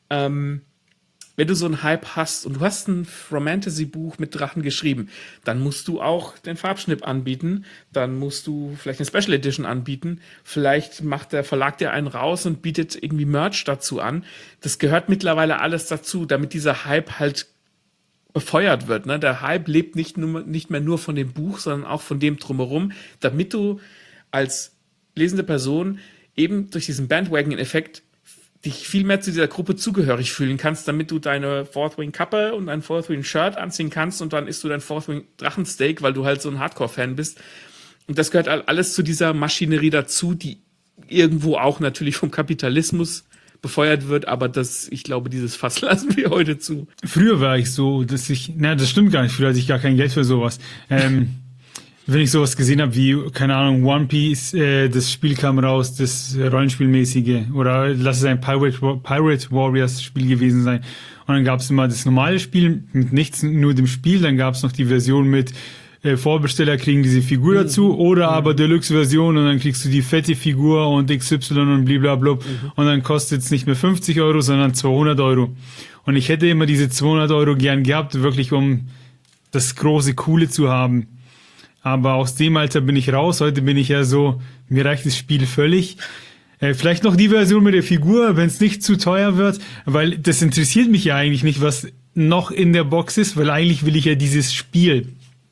wenn du so einen Hype hast und du hast ein Romantasy-Buch mit Drachen geschrieben, dann musst du auch den Farbschnitt anbieten, dann musst du vielleicht eine Special Edition anbieten, vielleicht macht der Verlag dir einen raus und bietet irgendwie Merch dazu an. Das gehört mittlerweile alles dazu, damit dieser Hype halt befeuert wird. Ne? Der Hype lebt nicht mehr nur von dem Buch, sondern auch von dem drumherum, damit du als lesende Person eben durch diesen Bandwagon-Effekt dich viel mehr zu dieser Gruppe zugehörig fühlen kannst, damit du deine Fourth Wing Kappe und ein Fourth Wing Shirt anziehen kannst, und dann isst du dein Fourth Wing Drachensteak, weil du halt so ein Hardcore-Fan bist. Und das gehört alles zu dieser Maschinerie dazu, die irgendwo auch natürlich vom Kapitalismus befeuert wird, aber ich glaube, dieses Fass lassen wir heute zu. Früher war ich so, das stimmt gar nicht, früher hatte ich gar kein Geld für sowas. Wenn ich sowas gesehen habe wie, keine Ahnung, One Piece, das Spiel kam raus, das Rollenspielmäßige, oder lass es ein Pirate Warriors Spiel gewesen sein. Und dann gab es immer das normale Spiel mit nichts, nur dem Spiel, dann gab es noch die Version mit Vorbesteller kriegen diese Figur dazu, oder aber Deluxe-Version, und dann kriegst du die fette Figur und XY und blablabla, und dann kostet es nicht mehr 50 Euro, sondern 200 Euro. Und ich hätte immer diese 200 Euro gern gehabt, wirklich um das große Coole zu haben. Aber aus dem Alter bin ich raus. Heute bin ich ja so, mir reicht das Spiel völlig. Vielleicht noch die Version mit der Figur, wenn es nicht zu teuer wird, weil das interessiert mich ja eigentlich nicht, was noch in der Box ist, weil eigentlich will ich ja dieses Spiel.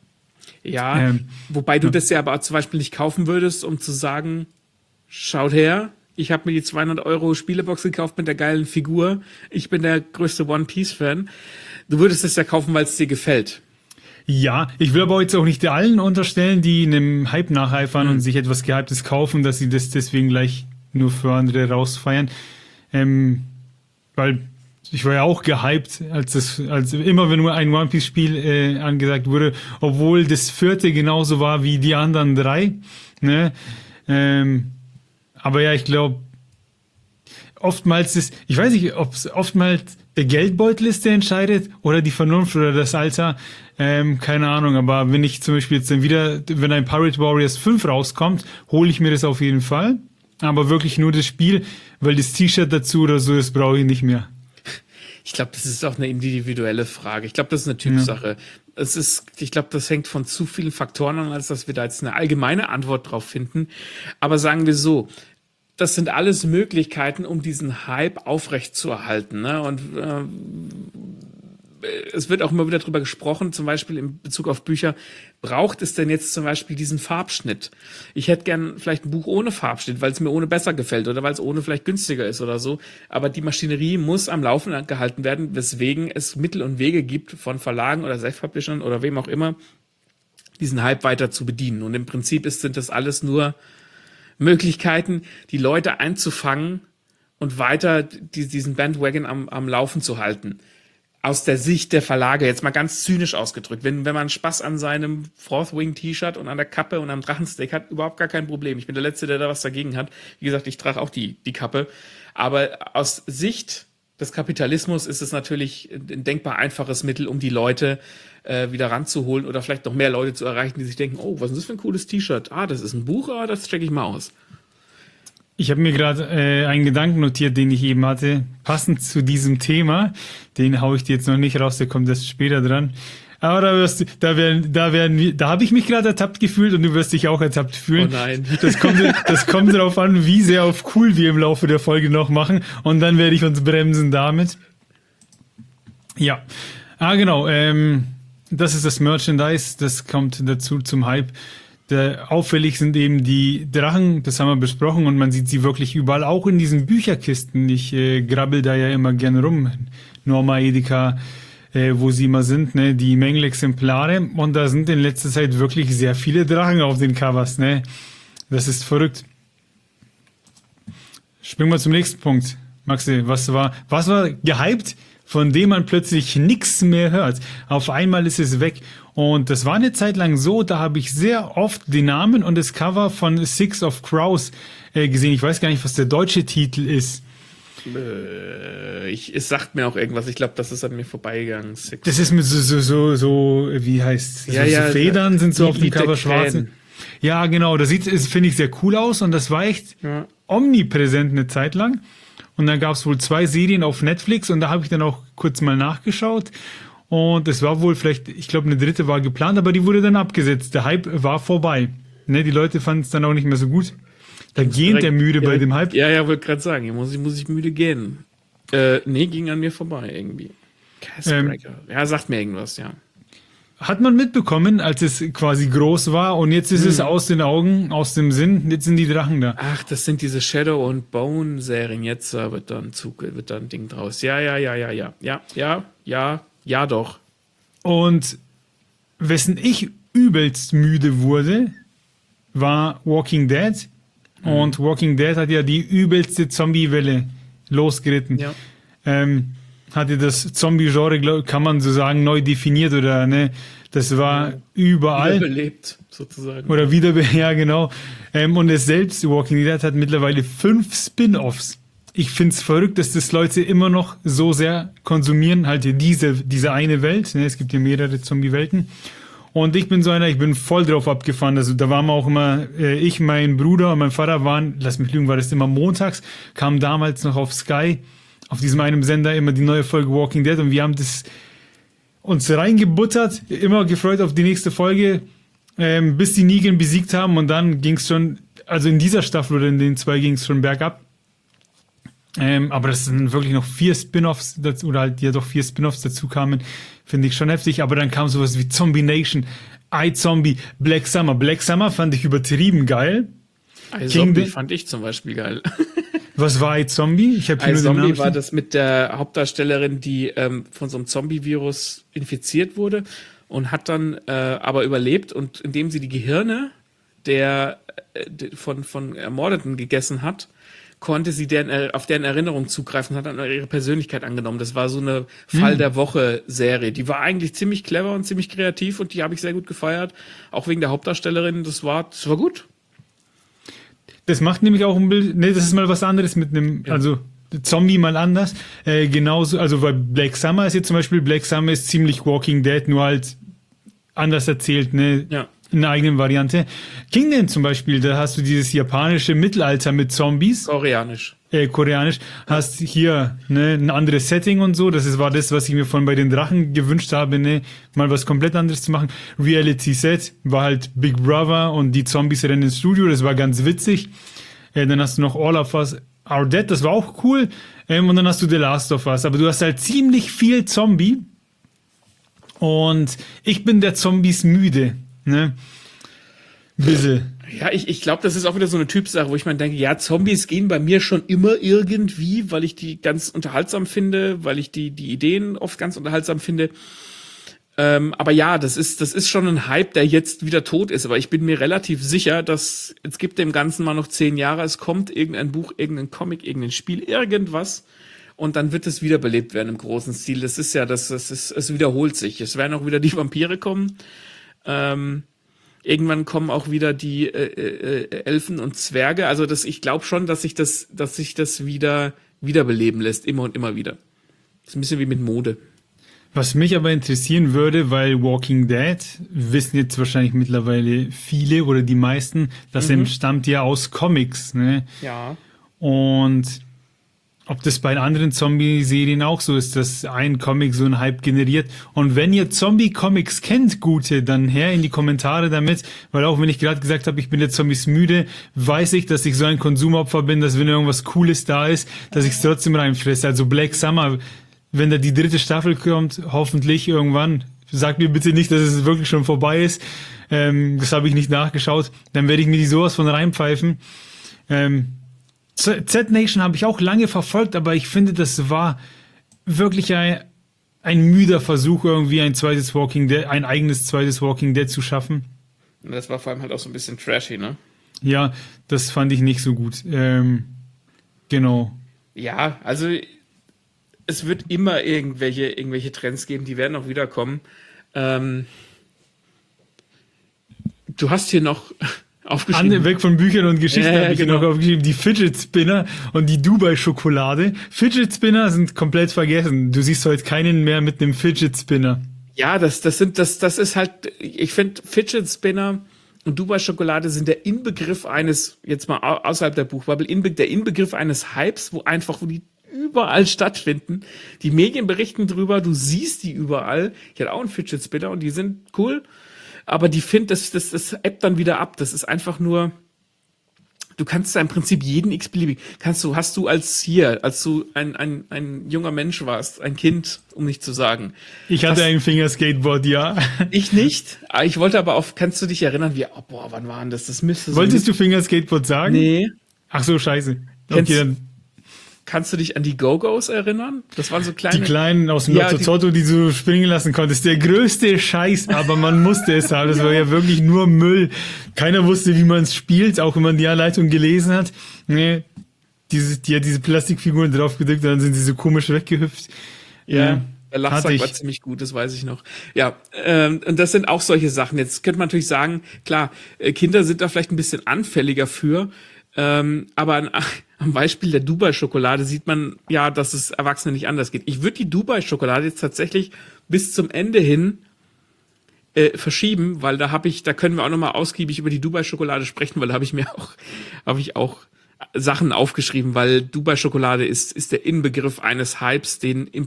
Ja, wobei du das ja aber zum Beispiel nicht kaufen würdest, um zu sagen, schaut her, ich habe mir die 200 Euro Spielebox gekauft mit der geilen Figur, ich bin der größte One-Piece-Fan. Du würdest es ja kaufen, weil es dir gefällt. Ja, ich will aber jetzt auch nicht allen unterstellen, die einem Hype nacheifern und sich etwas Gehyptes kaufen, dass sie das deswegen gleich nur für andere rausfeiern. Weil ich war ja auch gehypt, als immer wenn nur ein One Piece Spiel angesagt wurde, obwohl das vierte genauso war wie die anderen drei. Ne? Aber ja, ich glaube, oftmals ich weiß nicht, ob es oftmals der Geldbeutel ist, der entscheidet, oder die Vernunft oder das Alter. Keine Ahnung, aber wenn ich zum Beispiel jetzt dann wieder, wenn ein Pirate Warriors 5 rauskommt, hole ich mir das auf jeden Fall. Aber wirklich nur das Spiel, weil das T-Shirt dazu oder so, das brauche ich nicht mehr. Ich glaube, das ist auch eine individuelle Frage. Ich glaube, das ist eine Typsache. Ja. Ich glaube, das hängt von zu vielen Faktoren an, als dass wir da jetzt eine allgemeine Antwort drauf finden. Aber sagen wir so, das sind alles Möglichkeiten, um diesen Hype aufrechtzuerhalten. Ne? Und es wird auch immer wieder drüber gesprochen, zum Beispiel in Bezug auf Bücher, braucht es denn jetzt zum Beispiel diesen Farbschnitt? Ich hätte gern vielleicht ein Buch ohne Farbschnitt, weil es mir ohne besser gefällt oder weil es ohne vielleicht günstiger ist oder so. Aber die Maschinerie muss am Laufen gehalten werden, weswegen es Mittel und Wege gibt, von Verlagen oder Self-Publishern oder wem auch immer, diesen Hype weiter zu bedienen. Und im Prinzip sind das alles nur Möglichkeiten, die Leute einzufangen und weiter diesen Bandwagon am Laufen zu halten. aus der Sicht der Verlage, jetzt mal ganz zynisch ausgedrückt, wenn man Spaß an seinem Frostwing-T-Shirt und an der Kappe und am Drachensteak hat, überhaupt gar kein Problem. Ich bin der Letzte, der da was dagegen hat. Wie gesagt, ich trage auch die Kappe. Aber aus Sicht des Kapitalismus ist es natürlich ein denkbar einfaches Mittel, um die Leute wieder ranzuholen oder vielleicht noch mehr Leute zu erreichen, die sich denken, oh, was ist das für ein cooles T-Shirt? Ah, das ist ein Buch, das checke ich mal aus. Ich habe mir gerade einen Gedanken notiert, den ich eben hatte, passend zu diesem Thema. Den haue ich dir jetzt noch nicht raus, der kommt erst später dran. Aber da habe ich mich gerade ertappt gefühlt und du wirst dich auch ertappt fühlen. Oh nein. Das kommt darauf an, wie sehr auf cool wir im Laufe der Folge noch machen. Und dann werde ich uns bremsen damit. Ja. Genau. Das ist das Merchandise. Das kommt dazu zum Hype. Auffällig sind eben die Drachen, das haben wir besprochen und man sieht sie wirklich überall, auch in diesen Bücherkisten. Ich grabbel da ja immer gerne rum, Norma Edeka, wo sie immer sind, ne, die Mängelexemplare und da sind in letzter Zeit wirklich sehr viele Drachen auf den Covers, ne. Das ist verrückt. Springen wir zum nächsten Punkt. Maxi, was war gehypt, von dem man plötzlich nichts mehr hört? Auf einmal ist es weg. Und das war eine Zeit lang so, da habe ich sehr oft den Namen und das Cover von Six of Crows gesehen. Ich weiß gar nicht, was der deutsche Titel ist. Es sagt mir auch irgendwas. Ich glaube, das ist an mir vorbeigegangen. Das ist mit so wie heißt es? Ja, so Federn sind so auf dem Cover Krähen. schwarze. Ja, genau. Das finde ich sehr cool aus und das war echt omnipräsent eine Zeit lang. Und dann gab es wohl 2 Serien auf Netflix und da habe ich dann auch kurz mal nachgeschaut. Und es war wohl vielleicht, ich glaube, eine 3. war geplant, aber die wurde dann abgesetzt. Der Hype war vorbei. Ne, die Leute fanden es dann auch nicht mehr so gut. Da gähnt der müde bei dem Hype. Ja, wollte gerade sagen, hier muss ich müde gehen. Nee, ging an mir vorbei irgendwie. Castbreaker. Ja, sagt mir irgendwas, ja. Hat man mitbekommen, als es quasi groß war und jetzt ist es aus den Augen, aus dem Sinn, jetzt sind die Drachen da. Ach, das sind diese Shadow und Bone Serien, jetzt wird dann ein Ding draus. Ja, doch. Und wessen ich übelst müde wurde, war Walking Dead. Und Walking Dead hat ja die übelste Zombie-Welle losgeritten. Ja. Hatte das Zombie-Genre, kann man so sagen, neu definiert oder ne? Das war überall. Wiederbelebt, sozusagen. Oder ja, genau. Und es selbst, Walking Dead, hat mittlerweile 5 Spin-Offs. Ich find's verrückt, dass das Leute immer noch so sehr konsumieren, halt diese eine Welt. Ne? Es gibt ja mehrere Zombie-Welten. Und ich bin ich bin voll drauf abgefahren. Also da waren wir auch immer, ich, mein Bruder und mein Vater waren, lass mich lügen, war das immer montags, kam damals noch auf Sky, auf diesem einen Sender immer die neue Folge Walking Dead und wir haben das uns reingebuttert, immer gefreut auf die nächste Folge, bis die Negan besiegt haben und dann ging's schon, also in dieser Staffel oder in den 2 ging's schon bergab. Aber das sind wirklich noch 4 Spin-Offs dazu, oder halt ja doch 4 Spin-Offs dazu kamen, finde ich schon heftig. Aber dann kam sowas wie Zombie Nation, iZombie, Black Summer. Black Summer fand ich übertrieben geil. iZombie fand ich zum Beispiel geil. Was war iZombie? Ich habe hier nur den Namen. iZombie war das mit der Hauptdarstellerin, die von so einem Zombie-Virus infiziert wurde und hat dann aber überlebt und indem sie die Gehirne von Ermordeten gegessen hat, konnte sie auf deren Erinnerung zugreifen, hat dann ihre Persönlichkeit angenommen. Das war so eine Fall der Woche-Serie. Die war eigentlich ziemlich clever und ziemlich kreativ und die habe ich sehr gut gefeiert. Auch wegen der Hauptdarstellerin. Das war gut. Das macht nämlich auch ein Bild, ne, das ist mal was anderes mit einem, also Zombie mal anders. Genauso, also bei Black Summer ist jetzt zum Beispiel, Black Summer ist ziemlich Walking Dead, nur halt anders erzählt, ne? Ja. In einer eigenen Variante. Kingdom zum Beispiel, da hast du dieses japanische Mittelalter mit Zombies. Koreanisch. Hast hier ne, ein anderes Setting und so. War das, was ich mir bei den Drachen gewünscht habe, ne, mal was komplett anderes zu machen. Reality Set war halt Big Brother und die Zombies rennen ins Studio, das war ganz witzig. Dann hast du noch All of Us Are Dead, das war auch cool. Und dann hast du The Last of Us. Aber du hast halt ziemlich viel Zombie. Und ich bin der Zombies müde. Ne? Bisschen. Ja, ich glaube, das ist auch wieder so eine Typsache, wo ich mir denke, ja, Zombies gehen bei mir schon immer irgendwie, weil ich die ganz unterhaltsam finde, weil ich die Ideen oft ganz unterhaltsam finde. Aber ja, das ist schon ein Hype, der jetzt wieder tot ist. Aber ich bin mir relativ sicher, dass es gibt dem Ganzen mal noch 10 Jahre, es kommt irgendein Buch, irgendein Comic, irgendein Spiel, irgendwas. und dann wird es wiederbelebt werden im großen Stil. Das ist ja, es wiederholt sich. Es werden auch wieder die Vampire kommen. Irgendwann kommen auch wieder die Elfen und Zwerge. Also ich glaube schon, dass sich das wiederbeleben lässt, immer und immer wieder. Das ist ein bisschen wie mit Mode. Was mich aber interessieren würde, weil Walking Dead, wissen jetzt wahrscheinlich mittlerweile viele oder die meisten, das stammt ja aus Comics, ne? Ja. Und ob das bei anderen Zombie-Serien auch so ist, dass ein Comic so einen Hype generiert. Und wenn ihr Zombie-Comics kennt, gute, dann her in die Kommentare damit, weil auch wenn ich gerade gesagt habe, ich bin der Zombies müde, weiß ich, dass ich so ein Konsumopfer bin, dass wenn irgendwas Cooles da ist, dass ich es trotzdem reinfresse. Also Black Summer, wenn da die 3. Staffel kommt, hoffentlich irgendwann, sagt mir bitte nicht, dass es wirklich schon vorbei ist, das habe ich nicht nachgeschaut, dann werde ich mir die sowas von reinpfeifen. Z-Nation habe ich auch lange verfolgt, aber ich finde, das war wirklich ein müder Versuch, irgendwie ein eigenes zweites Walking Dead zu schaffen. Und das war vor allem halt auch so ein bisschen trashy, ne? Ja, das fand ich nicht so gut. Genau. Ja, also es wird immer irgendwelche Trends geben, die werden auch wiederkommen. Du hast hier noch aufgeschrieben. Weg von Büchern und Geschichten habe ich genau. noch aufgeschrieben, die Fidget Spinner und die Dubai-Schokolade. Fidget Spinner sind komplett vergessen. Du siehst heute keinen mehr mit einem Fidget Spinner. Ja, das ist halt, ich finde, Fidget Spinner und Dubai-Schokolade sind der Inbegriff eines, jetzt mal außerhalb der Buchbubble, der Inbegriff eines Hypes, wo die überall stattfinden. Die Medien berichten drüber, du siehst die überall. Ich hatte auch einen Fidget Spinner und die sind cool. Aber das ebbt dann wieder ab. Das ist einfach nur, du kannst da im Prinzip jeden x-beliebig, hast du als du ein junger Mensch warst, ein Kind, um nicht zu sagen. Ich hatte ein Fingerskateboard, ja. Ich nicht. Ich wollte aber kannst du dich erinnern, wann war denn das? Das müsste so. Wolltest du Fingerskateboard sagen? Nee. Ach so, scheiße. Okay, dann. Kannst du dich an die Go-Go's erinnern? Das waren so kleine. Die kleinen aus dem Lotto-Zotto, die du springen lassen konntest. Der größte Scheiß, aber man musste es haben. Das war ja wirklich nur Müll. Keiner wusste, wie man es spielt, auch wenn man die Anleitung gelesen hat. Nee, die hat diese Plastikfiguren drauf gedrückt, dann sind sie so komisch weggehüpft. Ja, der Lachsack war ziemlich gut, das weiß ich noch. Ja, und das sind auch solche Sachen. Jetzt könnte man natürlich sagen, klar, Kinder sind da vielleicht ein bisschen anfälliger für, aber am Beispiel der Dubai-Schokolade sieht man ja, dass es Erwachsenen nicht anders geht. Ich würde die Dubai-Schokolade jetzt tatsächlich bis zum Ende hin verschieben, weil da können wir auch nochmal ausgiebig über die Dubai-Schokolade sprechen, weil da habe ich auch Sachen aufgeschrieben, weil Dubai-Schokolade ist der Inbegriff eines Hypes,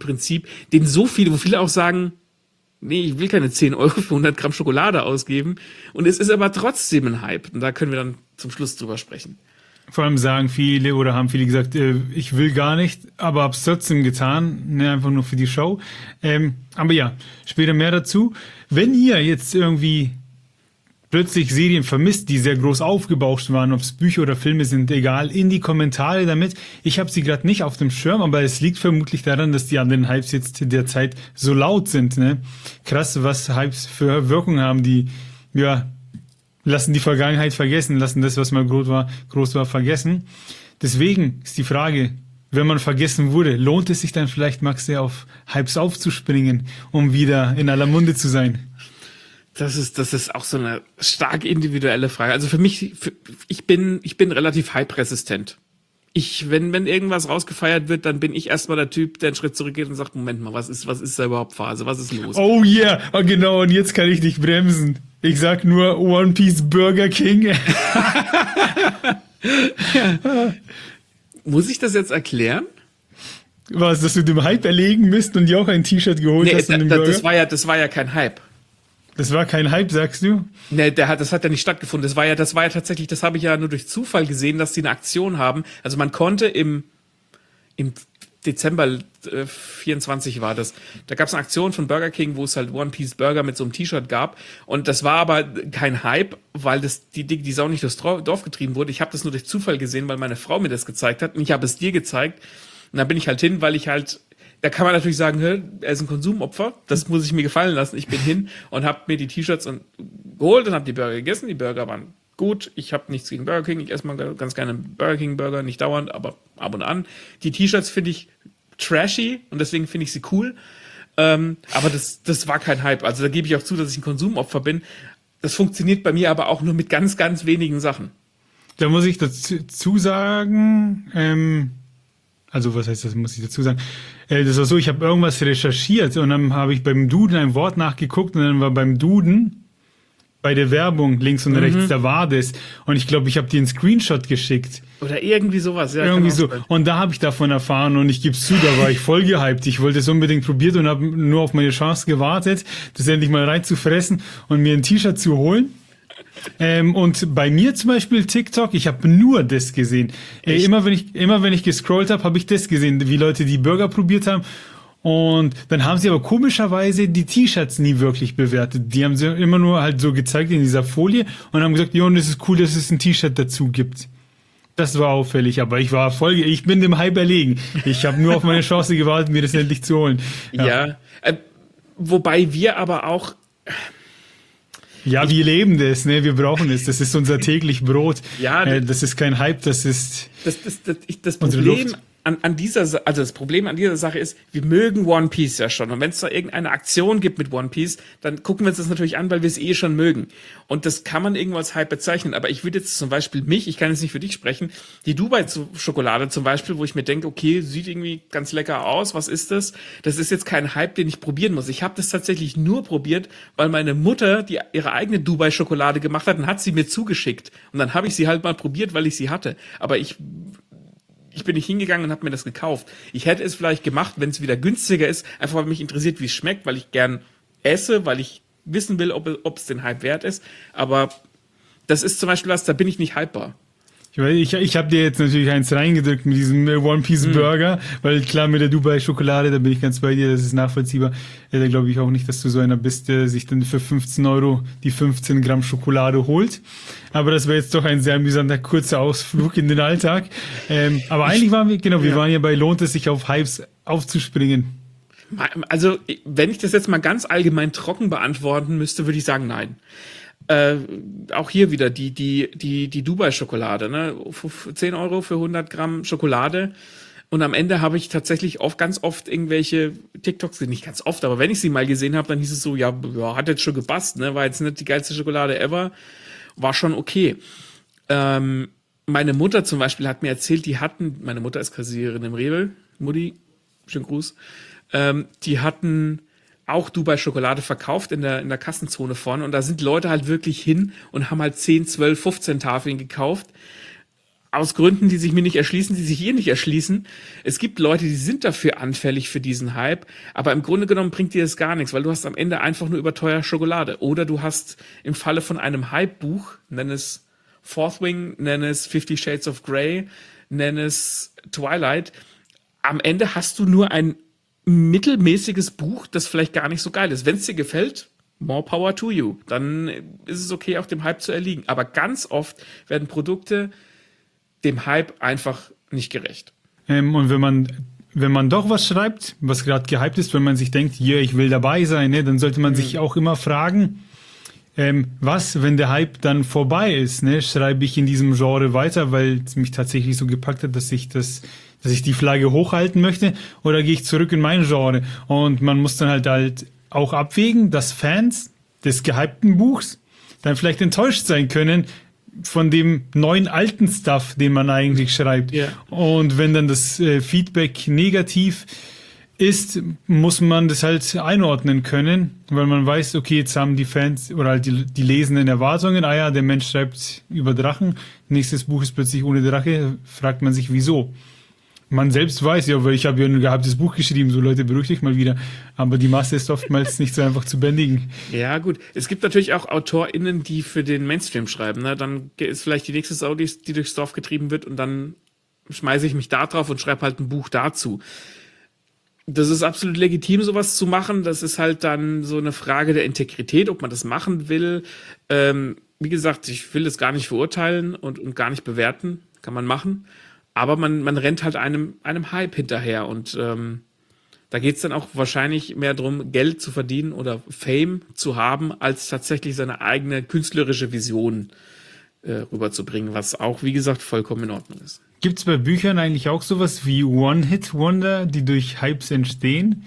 wo viele auch sagen, nee, ich will keine 10 Euro für 100 Gramm Schokolade ausgeben. Und es ist aber trotzdem ein Hype. Und da können wir dann zum Schluss drüber sprechen. Vor allem haben viele gesagt, ich will gar nicht, aber hab's trotzdem getan, ne, einfach nur für die Show. Aber ja, später mehr dazu. Wenn ihr jetzt irgendwie plötzlich Serien vermisst, die sehr groß aufgebauscht waren, ob es Bücher oder Filme sind, egal, in die Kommentare damit. Ich habe sie gerade nicht auf dem Schirm, aber es liegt vermutlich daran, dass die anderen Hypes jetzt derzeit so laut sind. Ne? Krass, was Hypes für Wirkung haben, die lassen die Vergangenheit vergessen, lassen das, was mal groß war, vergessen. Deswegen ist die Frage, wenn man vergessen wurde, lohnt es sich dann vielleicht, Max, auf Hypes aufzuspringen, um wieder in aller Munde zu sein? Das ist auch so eine stark individuelle Frage. Also für mich, ich bin relativ hype-resistent. Wenn irgendwas rausgefeiert wird, dann bin ich erstmal der Typ, der einen Schritt zurückgeht und sagt, Moment mal, was ist da überhaupt Phase? Was ist los? Oh yeah, oh, genau, und jetzt kann ich dich bremsen. Ich sag nur One Piece Burger King. Muss ich das jetzt erklären? Was, dass du dem Hype erlegen bist und dir auch ein T-Shirt geholt hast? Das war ja kein Hype. Das war kein Hype, sagst du? Nee, das hat ja nicht stattgefunden. Das war ja tatsächlich, das habe ich ja nur durch Zufall gesehen, dass die eine Aktion haben. Also man konnte im Dezember 24 war das. Da gab es eine Aktion von Burger King, wo es halt One Piece Burger mit so einem T-Shirt gab. Und das war aber kein Hype, weil die Sau nicht durchs Dorf getrieben wurde. Ich habe das nur durch Zufall gesehen, weil meine Frau mir das gezeigt hat. Und ich habe es dir gezeigt. Und da bin ich halt hin, weil ich halt, da kann man natürlich sagen, er ist ein Konsumopfer. Das muss ich mir gefallen lassen. Ich bin hin und habe mir die T-Shirts geholt und habe die Burger gegessen. Die Burger waren gut. Ich habe nichts gegen Burger King. Ich esse mal ganz gerne einen Burger King Burger, nicht dauernd, aber ab und an. Die T-Shirts finde ich trashy und deswegen finde ich sie cool. Aber das war kein Hype. Also da gebe ich auch zu, dass ich ein Konsumopfer bin. Das funktioniert bei mir aber auch nur mit ganz, ganz wenigen Sachen. Da muss ich dazu sagen, also was heißt das, muss ich dazu sagen? Das war so, ich habe irgendwas recherchiert und dann habe ich beim Duden ein Wort nachgeguckt und dann war beim Duden bei der Werbung links und rechts, da war das. Und ich glaube, ich habe dir einen Screenshot geschickt. Oder irgendwie sowas. Ja, irgendwie so. Und da habe ich davon erfahren und ich gebe es zu, da war ich voll gehypt. Ich wollte es unbedingt probiert und habe nur auf meine Chance gewartet, das endlich mal reinzufressen und mir ein T-Shirt zu holen. Und bei mir zum Beispiel TikTok, ich habe nur das gesehen. Immer wenn ich gescrollt habe, habe ich das gesehen, wie Leute die Burger probiert haben. Und dann haben sie aber komischerweise die T-Shirts nie wirklich bewertet. Die haben sie immer nur halt so gezeigt in dieser Folie und haben gesagt, ja, und es ist cool, dass es ein T-Shirt dazu gibt. Das war auffällig, aber ich bin dem Hype erlegen. Ich habe nur auf meine Chance gewartet, mir das endlich zu holen. Ja, wobei wir aber auch... Ja, wir leben das, ne? Wir brauchen es. Das ist unser täglich Brot. Ja, das ist kein Hype, das ist das Problem an dieser Sache ist, wir mögen One Piece ja schon. Und wenn es da irgendeine Aktion gibt mit One Piece, dann gucken wir uns das natürlich an, weil wir es eh schon mögen. Und das kann man irgendwo als Hype bezeichnen. Aber ich würde jetzt zum Beispiel ich kann jetzt nicht für dich sprechen, die Dubai-Schokolade zum Beispiel, wo ich mir denke, okay, sieht irgendwie ganz lecker aus, was ist das? Das ist jetzt kein Hype, den ich probieren muss. Ich habe das tatsächlich nur probiert, weil meine Mutter ihre eigene Dubai-Schokolade gemacht hat und hat sie mir zugeschickt. Und dann habe ich sie halt mal probiert, weil ich sie hatte. Aber ich bin nicht hingegangen und habe mir das gekauft. Ich hätte es vielleicht gemacht, wenn es wieder günstiger ist, einfach weil mich interessiert, wie es schmeckt, weil ich gern esse, weil ich wissen will, ob es den Hype wert ist. Aber das ist zum Beispiel was, da bin ich nicht hypebar. Ich habe dir jetzt natürlich eins reingedrückt mit diesem One Piece Burger, weil klar mit der Dubai Schokolade, da bin ich ganz bei dir, das ist nachvollziehbar. Da glaube ich auch nicht, dass du so einer bist, der sich dann für 15 Euro die 15 Gramm Schokolade holt. Aber das wäre jetzt doch ein sehr amüsanter kurzer Ausflug in den Alltag. Aber eigentlich waren wir waren ja bei lohnt es sich auf Hypes aufzuspringen. Also, wenn ich das jetzt mal ganz allgemein trocken beantworten müsste, würde ich sagen, nein. Auch hier wieder die Dubai-Schokolade, ne? 10 Euro für 100 Gramm Schokolade. Und am Ende habe ich tatsächlich ganz oft irgendwelche TikToks, nicht ganz oft, aber wenn ich sie mal gesehen habe, dann hieß es so, ja, hat jetzt schon gepasst, ne? War jetzt nicht die geilste Schokolade ever, war schon okay. Meine Mutter zum Beispiel hat mir erzählt, meine Mutter ist Kassiererin im Rewe, Mutti, schönen Gruß, die hatten auch Dubai-Schokolade verkauft in der Kassenzone vorne und da sind Leute halt wirklich hin und haben halt 10, 12, 15 Tafeln gekauft. Aus Gründen, die sich mir nicht erschließen, die sich hier nicht erschließen. Es gibt Leute, die sind dafür anfällig für diesen Hype, aber im Grunde genommen bringt dir das gar nichts, weil du hast am Ende einfach nur überteuerte Schokolade. Oder du hast im Falle von einem Hype-Buch, nenn es Fourth Wing, nenn es 50 Shades of Grey, nenn es Twilight, am Ende hast du nur ein mittelmäßiges Buch, das vielleicht gar nicht so geil ist. Wenn es dir gefällt, more power to you. Dann ist es okay, auch dem Hype zu erliegen. Aber ganz oft werden Produkte dem Hype einfach nicht gerecht. Und wenn man doch was schreibt, was gerade gehypt ist, wenn man sich denkt, yeah, ich will dabei sein, ne, dann sollte man sich auch immer fragen, was, wenn der Hype dann vorbei ist, ne, schreibe ich in diesem Genre weiter, weil es mich tatsächlich so gepackt hat, dass ich die Flagge hochhalten möchte, oder gehe ich zurück in mein Genre? Und man muss dann halt auch abwägen, dass Fans des gehypten Buchs dann vielleicht enttäuscht sein können von dem neuen alten Stuff, den man eigentlich schreibt. Ja. Und wenn dann das Feedback negativ ist, muss man das halt einordnen können, weil man weiß, okay, jetzt haben die Fans oder halt die Lesenden Erwartungen, ja, der Mensch schreibt über Drachen, nächstes Buch ist plötzlich ohne Drache, fragt man sich, wieso? Man selbst weiß ja, weil ich habe ja ein gehabtes Buch geschrieben, so Leute, beruhigt euch mal wieder. Aber die Masse ist oftmals nicht so einfach zu bändigen. Ja, gut. Es gibt natürlich auch AutorInnen, die für den Mainstream schreiben. Ne? Dann ist vielleicht die nächste Sau, die durchs Dorf getrieben wird und dann schmeiße ich mich da drauf und schreibe halt ein Buch dazu. Das ist absolut legitim, sowas zu machen. Das ist halt dann so eine Frage der Integrität, ob man das machen will. Wie gesagt, ich will das gar nicht verurteilen und gar nicht bewerten. Kann man machen. Aber man rennt halt einem Hype hinterher und da geht's dann auch wahrscheinlich mehr darum, Geld zu verdienen oder Fame zu haben, als tatsächlich seine eigene künstlerische Vision rüberzubringen, was auch, wie gesagt, vollkommen in Ordnung ist. Gibt es bei Büchern eigentlich auch sowas wie One-Hit-Wonder, die durch Hypes entstehen?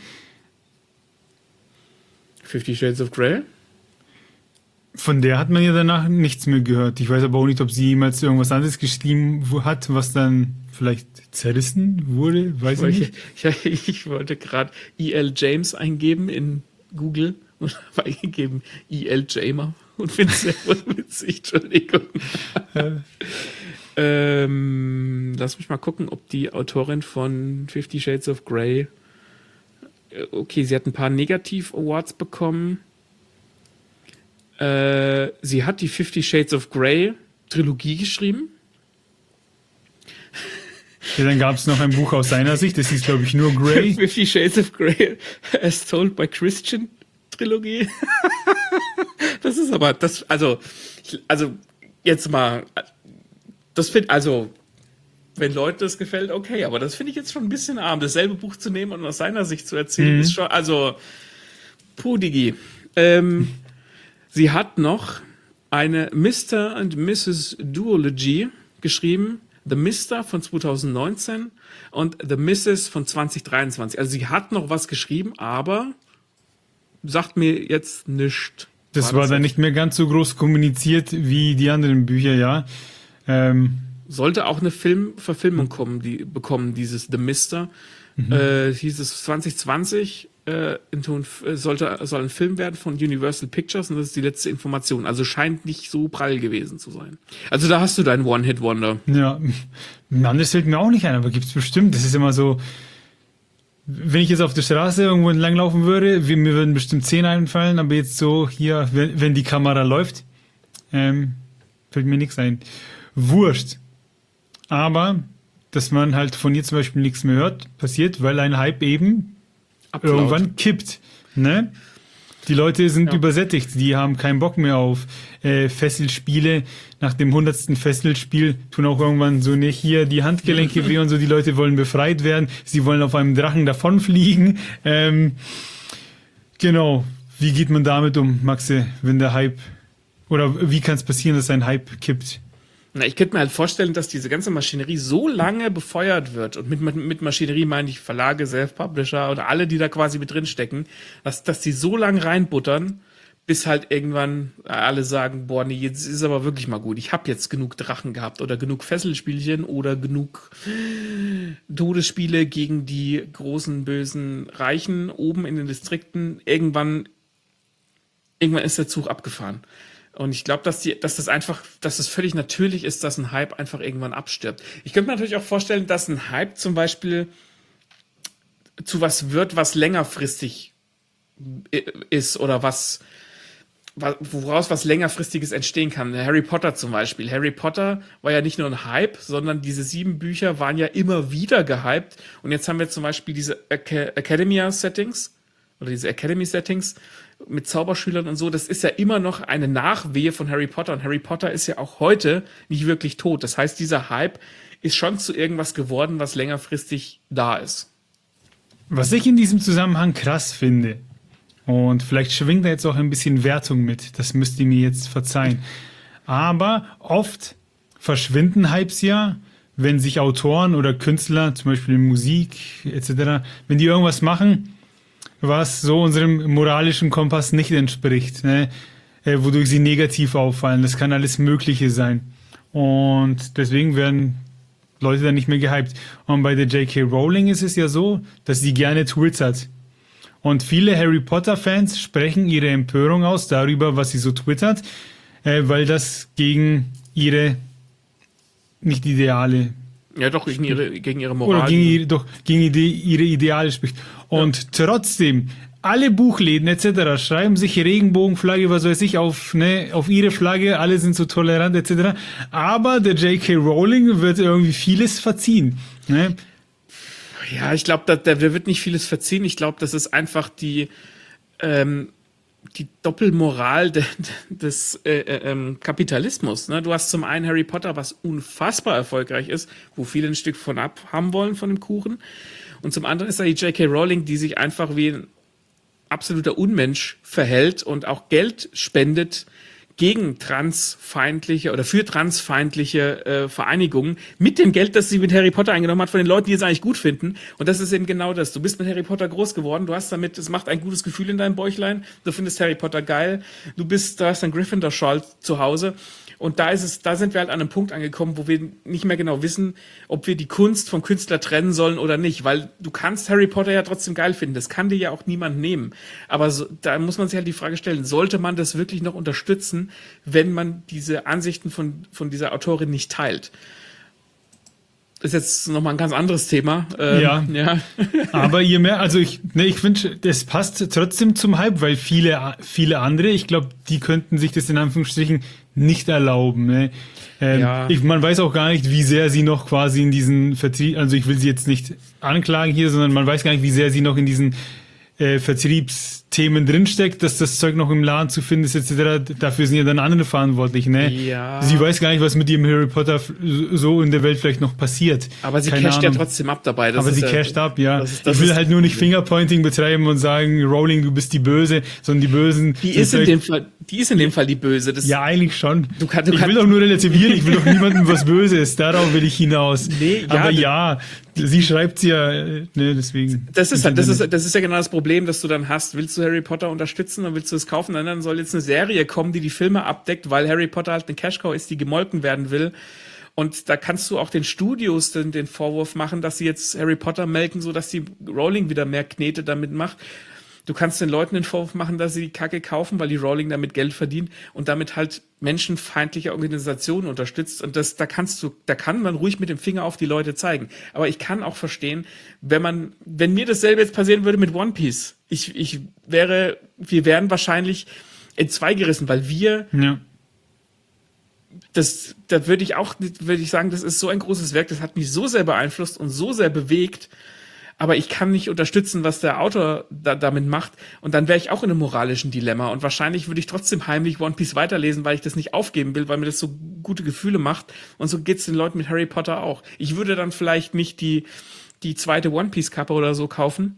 50 Shades of Grey? Von der hat man ja danach nichts mehr gehört. Ich weiß aber auch nicht, ob sie jemals irgendwas anderes geschrieben hat, was dann vielleicht zerrissen wurde. Weiß ich nicht. Ich wollte gerade E.L. James eingeben in Google und habe eingegeben E.L. Jamer und finde es sehr witzig. Entschuldigung. Lass mich mal gucken, ob die Autorin von 50 Shades of Grey. Okay, sie hat ein paar Negativ-Awards bekommen. Sie hat die 50 Shades of Grey Trilogie geschrieben. Ja, dann gab es noch ein Buch aus seiner Sicht, das hieß, glaube ich, nur Grey. 50 Shades of Grey as told by Christian Trilogie. Das ist aber, also jetzt mal, das finde, also, wenn Leuten das gefällt, okay, aber das finde ich jetzt schon ein bisschen arm, dasselbe Buch zu nehmen und aus seiner Sicht zu erzählen, ist schon, also, puh, Digi. Sie hat noch eine Mr. and Mrs. Duology geschrieben, The Mister von 2019 und The Mrs. von 2023. Also sie hat noch was geschrieben, aber sagt mir jetzt nichts. Das war dann nicht mehr ganz so groß kommuniziert wie die anderen Bücher, ja. Sollte auch eine Filmverfilmung bekommen, dieses The Mister. Hieß es 2020, soll ein Film werden von Universal Pictures und das ist die letzte Information. Also scheint nicht so prall gewesen zu sein. Also da hast du deinen One-Hit-Wonder. Ja, ein anderes fällt mir auch nicht ein, aber gibt's bestimmt. Das ist immer so, wenn ich jetzt auf der Straße irgendwo entlang laufen würde, mir würden bestimmt 10 einfallen, aber jetzt so hier, wenn die Kamera läuft, fällt mir nichts ein. Wurscht. Aber, dass man halt von ihr zum Beispiel nichts mehr hört, passiert, weil ein Hype eben irgendwann kippt. Ne? Die Leute sind übersättigt, die haben keinen Bock mehr auf Fesselspiele. Nach dem 100. Fesselspiel tun auch irgendwann so nicht hier die Handgelenke weh und so. Die Leute wollen befreit werden. Sie wollen auf einem Drachen davonfliegen. Genau. Wie geht man damit um, Maxe, wenn der Hype, oder wie kann es passieren, dass ein Hype kippt? Na, ich könnte mir halt vorstellen, dass diese ganze Maschinerie so lange befeuert wird, und mit Maschinerie meine ich Verlage, Self-Publisher oder alle, die da quasi mit drin stecken, dass die so lange reinbuttern, bis halt irgendwann alle sagen, boah, nee, jetzt ist aber wirklich mal gut. Ich habe jetzt genug Drachen gehabt oder genug Fesselspielchen oder genug Todesspiele gegen die großen, bösen Reichen oben in den Distrikten. Irgendwann ist der Zug abgefahren. Und ich glaube, dass es völlig natürlich ist, dass ein Hype einfach irgendwann abstirbt. Ich könnte mir natürlich auch vorstellen, dass ein Hype zum Beispiel zu was wird, was längerfristig ist oder woraus was längerfristiges entstehen kann. Harry Potter zum Beispiel. Harry Potter war ja nicht nur ein Hype, sondern diese 7 Bücher waren ja immer wieder gehypt. Und jetzt haben wir zum Beispiel diese Academia-Settings oder diese Academy-Settings mit Zauberschülern und so. Das ist ja immer noch eine Nachwehe von Harry Potter. Und Harry Potter ist ja auch heute nicht wirklich tot. Das heißt, dieser Hype ist schon zu irgendwas geworden, was längerfristig da ist. Was ich in diesem Zusammenhang krass finde, und vielleicht schwingt da jetzt auch ein bisschen Wertung mit, das müsst ihr mir jetzt verzeihen, aber oft verschwinden Hypes ja, wenn sich Autoren oder Künstler, zum Beispiel in Musik etc., wenn die irgendwas machen, was so unserem moralischen Kompass nicht entspricht, ne? Wodurch sie negativ auffallen. Das kann alles Mögliche sein. Und deswegen werden Leute dann nicht mehr gehypt. Und bei der J.K. Rowling ist es ja so, dass sie gerne twittert. Und viele Harry Potter-Fans sprechen ihre Empörung aus darüber, was sie so twittert, weil das gegen ihre nicht Ideale. Ja, doch, gegen ihre Moral. Oder gegen ihre Ideale spricht. Und trotzdem, alle Buchläden etc. schreiben sich Regenbogenflagge, was weiß ich, auf ihre Flagge, alle sind so tolerant etc. Aber der J.K. Rowling wird irgendwie vieles verziehen. Ne? Ja, ich glaube, der wird nicht vieles verziehen. Ich glaube, das ist einfach die Doppelmoral des Kapitalismus. Ne? Du hast zum einen Harry Potter, was unfassbar erfolgreich ist, wo viele ein Stück von ab haben wollen von dem Kuchen. Und zum anderen ist da die J.K. Rowling, die sich einfach wie ein absoluter Unmensch verhält und auch Geld spendet gegen transfeindliche oder für transfeindliche Vereinigungen mit dem Geld, das sie mit Harry Potter eingenommen hat, von den Leuten, die es eigentlich gut finden. Und das ist eben genau das. Du bist mit Harry Potter groß geworden, du hast damit, es macht ein gutes Gefühl in deinem Bäuchlein, du findest Harry Potter geil, da hast ein Gryffindor-Schal zu Hause. Und da sind wir halt an einem Punkt angekommen, wo wir nicht mehr genau wissen, ob wir die Kunst vom Künstler trennen sollen oder nicht, weil du kannst Harry Potter ja trotzdem geil finden, das kann dir ja auch niemand nehmen. Aber da muss man sich halt die Frage stellen, sollte man das wirklich noch unterstützen, wenn man diese Ansichten von dieser Autorin nicht teilt? Das ist jetzt nochmal ein ganz anderes Thema. Ja. Aber je mehr, also ich finde, das passt trotzdem zum Hype, weil viele andere, ich glaube, die könnten sich das in Anführungsstrichen nicht erlauben. Ne? Man weiß auch gar nicht, wie sehr sie noch quasi in diesen Vertrieb, also ich will sie jetzt nicht anklagen hier, sondern man weiß gar nicht, wie sehr sie noch in diesen Vertriebsthemen drinsteckt, dass das Zeug noch im Laden zu finden ist, etc. Dafür sind ja dann andere verantwortlich, ne? Ja. Sie weiß gar nicht, was mit ihrem Harry Potter so in der Welt vielleicht noch passiert. Aber sie casht ja trotzdem ab dabei. Aber sie casht ab, ja. Ich will halt nur nicht Fingerpointing betreiben und sagen, Rowling, du bist die Böse, sondern die Bösen. Die ist in dem Fall die Böse. Ja, eigentlich schon. Ich will doch nur relativieren, ich will doch niemandem was Böses. Darauf will ich hinaus. Nee, aber ja, sie schreibt ja, ne, deswegen. Das ist ja genau das Problem, das du dann hast. Willst du Harry Potter unterstützen, dann willst du es kaufen, dann soll jetzt eine Serie kommen, die Filme abdeckt, weil Harry Potter halt eine Cash-Cow ist, die gemolken werden will. Und da kannst du auch den Studios den Vorwurf machen, dass sie jetzt Harry Potter melken, so dass die Rowling wieder mehr Knete damit macht. Du kannst den Leuten den Vorwurf machen, dass sie die Kacke kaufen, weil die Rowling damit Geld verdient und damit halt menschenfeindliche Organisationen unterstützt. Und da kann man ruhig mit dem Finger auf die Leute zeigen. Aber ich kann auch verstehen, wenn mir dasselbe jetzt passieren würde mit One Piece, wir wären wahrscheinlich in zwei gerissen, weil da würde ich sagen, das ist so ein großes Werk, das hat mich so sehr beeinflusst und so sehr bewegt, aber ich kann nicht unterstützen, was der Autor damit macht. Und dann wäre ich auch in einem moralischen Dilemma. Und wahrscheinlich würde ich trotzdem heimlich One Piece weiterlesen, weil ich das nicht aufgeben will, weil mir das so gute Gefühle macht. Und so geht's den Leuten mit Harry Potter auch. Ich würde dann vielleicht nicht die zweite One Piece Kappe oder so kaufen.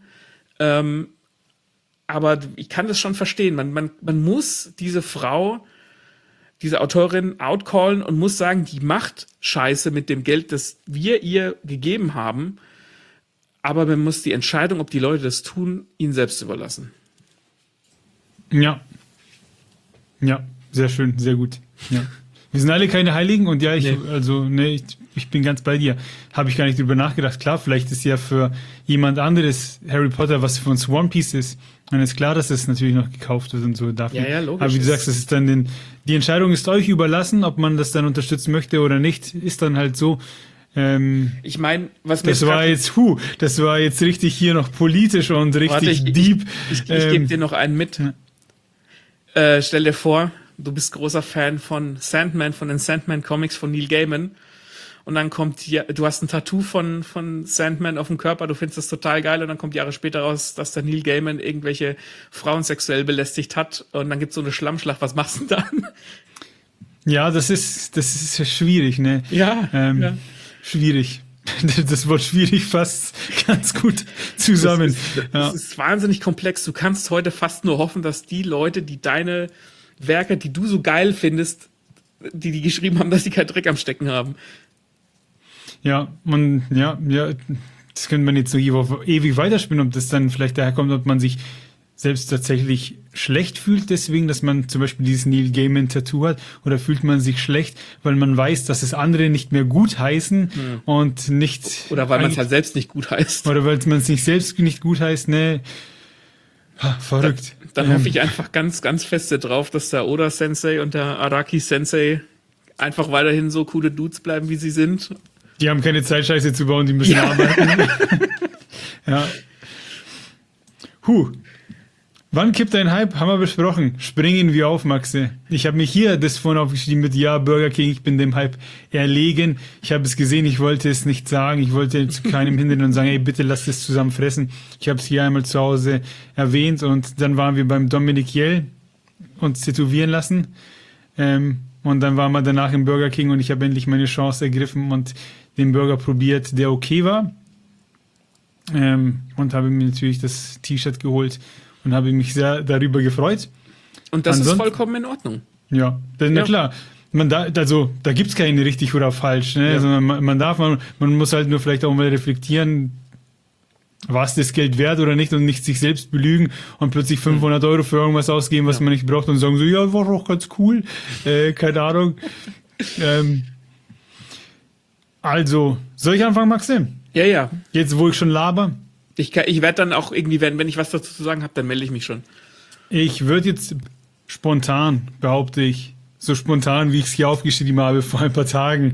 Aber ich kann das schon verstehen. Man muss diese Frau, diese Autorin outcallen und muss sagen, die macht Scheiße mit dem Geld, das wir ihr gegeben haben. Aber man muss die Entscheidung, ob die Leute das tun, ihnen selbst überlassen. Ja. Ja, sehr schön, sehr gut. Ja. Wir sind alle keine Heiligen und ja, ich bin ganz bei dir. Habe ich gar nicht drüber nachgedacht. Klar, vielleicht ist ja für jemand anderes Harry Potter, was für uns One Piece ist. Dann ist klar, dass das natürlich noch gekauft wird und so dafür. Ja, logisch. Aber wie du sagst, das ist dann die Entscheidung ist euch überlassen, ob man das dann unterstützen möchte oder nicht, ist dann halt so. Ich meine, das war jetzt richtig hier noch politisch und richtig deep. Ich gebe dir noch einen mit. Ja. Stell dir vor, du bist großer Fan von Sandman, von den Sandman Comics von Neil Gaiman. Und dann du hast ein Tattoo von Sandman auf dem Körper, du findest das total geil und dann kommt Jahre später raus, dass der Neil Gaiman irgendwelche Frauen sexuell belästigt hat und dann gibt's so eine Schlammschlacht. Was machst du denn dann? Ja, das ist ja schwierig, ne? Ja. Schwierig. Das Wort schwierig fasst ganz gut zusammen. Das ist wahnsinnig komplex. Du kannst heute fast nur hoffen, dass die Leute, die deine Werke, die du so geil findest, die geschrieben haben, dass sie keinen Dreck am Stecken haben. Ja, das könnte man jetzt so ewig weiterspinnen, ob das dann vielleicht daher kommt, ob man sich selbst tatsächlich schlecht fühlt deswegen, dass man zum Beispiel dieses Neil Gaiman Tattoo hat, oder fühlt man sich schlecht, weil man weiß, dass es andere nicht mehr gut heißen und nicht... Oder weil man es halt selbst nicht gut heißt. Oder weil man es nicht selbst nicht gut heißt, ne? Verrückt. Dann hoffe ich einfach ganz, ganz fest drauf, dass der Oda-Sensei und der Araki-Sensei einfach weiterhin so coole Dudes bleiben, wie sie sind. Die haben keine Zeit, Scheiße zu bauen, die müssen arbeiten. Ja. Wann kippt ein Hype? Haben wir besprochen. Springen wir auf, Maxe. Ich habe mich hier das vorhin aufgeschrieben mit Burger King, ich bin dem Hype erlegen. Ich habe es gesehen, ich wollte es nicht sagen. Ich wollte zu keinem hindern und sagen, ey, bitte lasst es zusammen fressen. Ich habe es hier einmal zu Hause erwähnt und dann waren wir beim Dominik Jell uns tätowieren lassen. Und dann waren wir danach im Burger King und ich habe endlich meine Chance ergriffen und den Burger probiert, der okay war. Und habe mir natürlich das T-Shirt geholt und habe mich sehr darüber gefreut. Und das ist vollkommen in Ordnung. Ja, na Ja. klar. Da gibt es keinen richtig oder falsch, ne? Ja. Sondern man muss halt nur vielleicht auch mal reflektieren, was das Geld wert oder nicht und nicht sich selbst belügen und plötzlich 500 Euro für irgendwas ausgeben, was Ja. man nicht braucht und sagen so, ja, war doch ganz cool. Keine Ahnung. Ähm, also, soll ich anfangen, Maxim? Ja, ja. Jetzt, wo ich schon laber? Ich werde dann auch irgendwie, wenn ich was dazu zu sagen habe, dann melde ich mich schon. Ich würde jetzt spontan, behaupte ich, so spontan, wie ich es hier aufgeschrieben habe vor ein paar Tagen,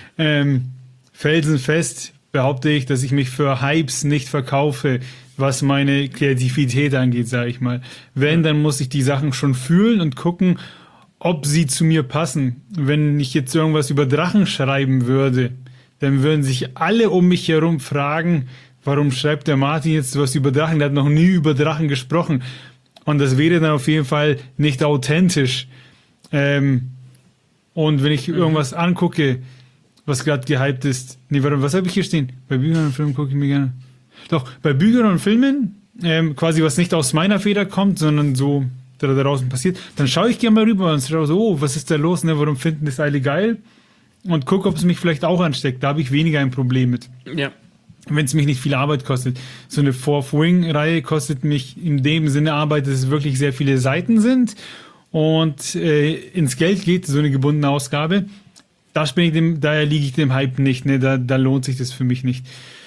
felsenfest behaupte ich, dass ich mich für Hypes nicht verkaufe, was meine Kreativität angeht, sage ich mal. Wenn, dann muss ich die Sachen schon fühlen und gucken, ob sie zu mir passen. Wenn ich jetzt irgendwas über Drachen schreiben würde, dann würden sich alle um mich herum fragen, warum schreibt der Martin jetzt was über Drachen? Der hat noch nie über Drachen gesprochen. Und das wäre dann auf jeden Fall nicht authentisch. Und wenn ich irgendwas angucke, was gerade gehypt ist. Nee, warte, was habe ich hier stehen? Bei Büchern und Filmen gucke ich mir gerne. Doch, bei Büchern und Filmen, quasi was nicht aus meiner Feder kommt, sondern so da draußen passiert, dann schaue ich gerne mal rüber und schaue so, oh, was ist da los, ne? Warum finden das alle geil? Und gucke, ob es mich vielleicht auch ansteckt. Da habe ich weniger ein Problem mit. Ja. Wenn es mich nicht viel Arbeit kostet. So eine Fourth Wing-Reihe kostet mich in dem Sinne Arbeit, dass es wirklich sehr viele Seiten sind und ins Geld geht, so eine gebundene Ausgabe. Daher liege ich dem Hype nicht, ne? Da lohnt sich das für mich nicht.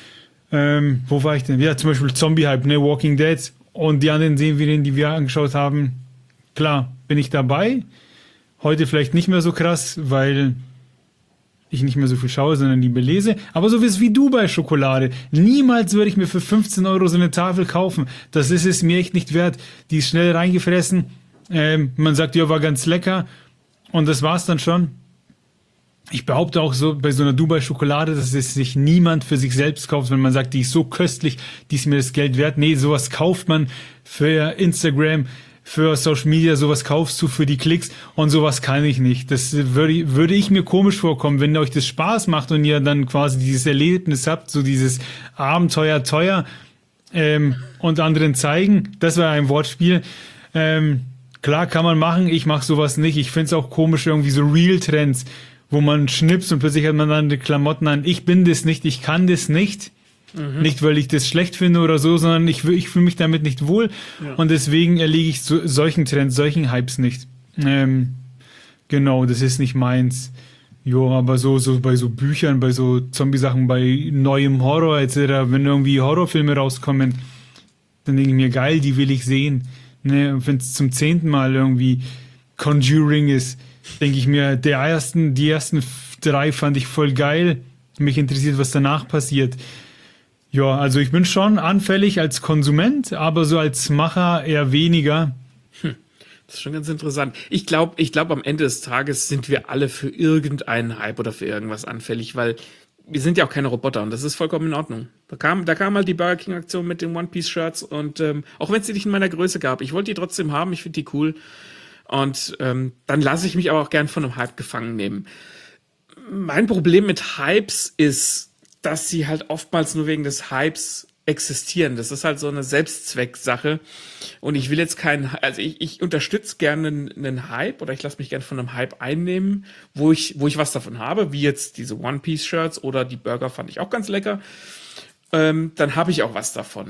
Wo war ich denn? Ja, zum Beispiel Zombie-Hype, ne? Walking Dead und die anderen Serien, die wir angeschaut haben. Klar, bin ich dabei. Heute vielleicht nicht mehr so krass, weil ich nicht mehr so viel schaue, sondern lieber lese. Aber so wie Dubai-Schokolade. Niemals würde ich mir für 15 Euro so eine Tafel kaufen. Das ist es mir echt nicht wert. Die ist schnell reingefressen. Man sagt, ja, war ganz lecker. Und das war's dann schon. Ich behaupte auch so bei so einer Dubai-Schokolade, dass es sich niemand für sich selbst kauft, wenn man sagt, die ist so köstlich, die ist mir das Geld wert. Nee, sowas kauft man für Instagram, für Social Media, sowas kaufst du für die Klicks und sowas kann ich nicht. Das würde ich mir komisch vorkommen, wenn euch das Spaß macht und ihr dann quasi dieses Erlebnis habt, so dieses Abenteuer teuer und anderen zeigen. Das war ein Wortspiel. Klar kann man machen, ich mache sowas nicht. Ich finde es auch komisch, irgendwie so Real-Trends, wo man schnippst und plötzlich hat man dann die Klamotten an. Ich bin das nicht, ich kann das nicht. Nicht, weil ich das schlecht finde oder so, sondern ich fühle mich damit nicht wohl. Ja. Und deswegen erliege ich solchen Trends, solchen Hypes nicht. Genau, das ist nicht meins. Jo, aber so bei so Büchern, bei so Zombie-Sachen, bei neuem Horror etc., wenn irgendwie Horrorfilme rauskommen, dann denke ich mir, geil, die will ich sehen. Ne? Wenn es zum 10. Mal irgendwie Conjuring ist, denke ich mir, die ersten 3 fand ich voll geil. Mich interessiert, was danach passiert. Ja, also ich bin schon anfällig als Konsument, aber so als Macher eher weniger. Das ist schon ganz interessant. Ich glaube, am Ende des Tages sind wir alle für irgendeinen Hype oder für irgendwas anfällig, weil wir sind ja auch keine Roboter und das ist vollkommen in Ordnung. Da kam halt die Burger King Aktion mit den One Piece Shirts und auch wenn es die nicht in meiner Größe gab, ich wollte die trotzdem haben, ich finde die cool und dann lasse ich mich aber auch gern von einem Hype gefangen nehmen. Mein Problem mit Hypes ist, dass sie halt oftmals nur wegen des Hypes existieren. Das ist halt so eine Selbstzwecksache. Und ich will jetzt ich unterstütze gerne einen Hype oder ich lasse mich gerne von einem Hype einnehmen, wo ich was davon habe, wie jetzt diese One-Piece-Shirts oder die Burger fand ich auch ganz lecker. Dann habe ich auch was davon.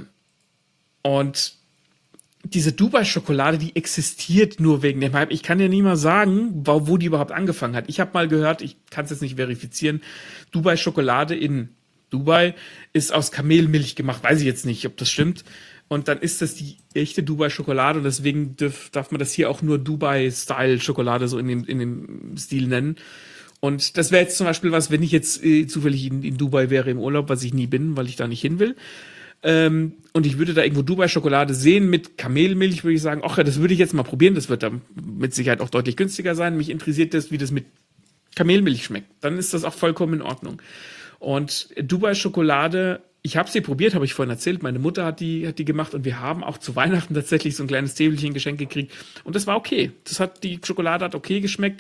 Und diese Dubai-Schokolade, die existiert nur wegen dem Hype. Ich kann dir nie mal sagen, wo die überhaupt angefangen hat. Ich habe mal gehört, ich kann es jetzt nicht verifizieren, Dubai-Schokolade in Dubai ist aus Kamelmilch gemacht. Weiß ich jetzt nicht, ob das stimmt. Und dann ist das die echte Dubai-Schokolade und deswegen darf man das hier auch nur Dubai-Style-Schokolade so in dem Stil nennen. Und das wäre jetzt zum Beispiel was, wenn ich jetzt zufällig in Dubai wäre im Urlaub, was ich nie bin, weil ich da nicht hin will. Und ich würde da irgendwo Dubai-Schokolade sehen mit Kamelmilch, würde ich sagen, ach ja, das würde ich jetzt mal probieren. Das wird dann mit Sicherheit auch deutlich günstiger sein. Mich interessiert das, wie das mit Kamelmilch schmeckt. Dann ist das auch vollkommen in Ordnung. Und Dubai-Schokolade, ich habe sie probiert, habe ich vorhin erzählt. Meine Mutter hat die gemacht und wir haben auch zu Weihnachten tatsächlich so ein kleines Täfelchen geschenkt gekriegt. Und das war okay. Die Schokolade hat okay geschmeckt.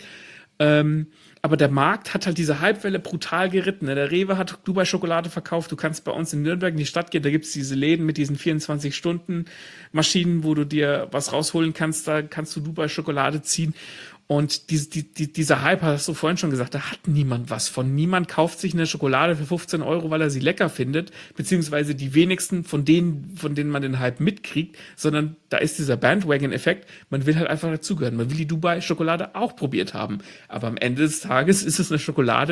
Aber der Markt hat halt diese Hypewelle brutal geritten. Der Rewe hat Dubai-Schokolade verkauft. Du kannst bei uns in Nürnberg in die Stadt gehen, da gibt es diese Läden mit diesen 24-Stunden-Maschinen, wo du dir was rausholen kannst. Da kannst du Dubai-Schokolade ziehen. Und dieser Hype, hast du vorhin schon gesagt, da hat niemand was von. Niemand kauft sich eine Schokolade für 15 Euro, weil er sie lecker findet, beziehungsweise die wenigsten von denen man den Hype mitkriegt, sondern da ist dieser Bandwagon-Effekt. Man will halt einfach dazugehören. Man will die Dubai-Schokolade auch probiert haben. Aber am Ende des Tages ist es eine Schokolade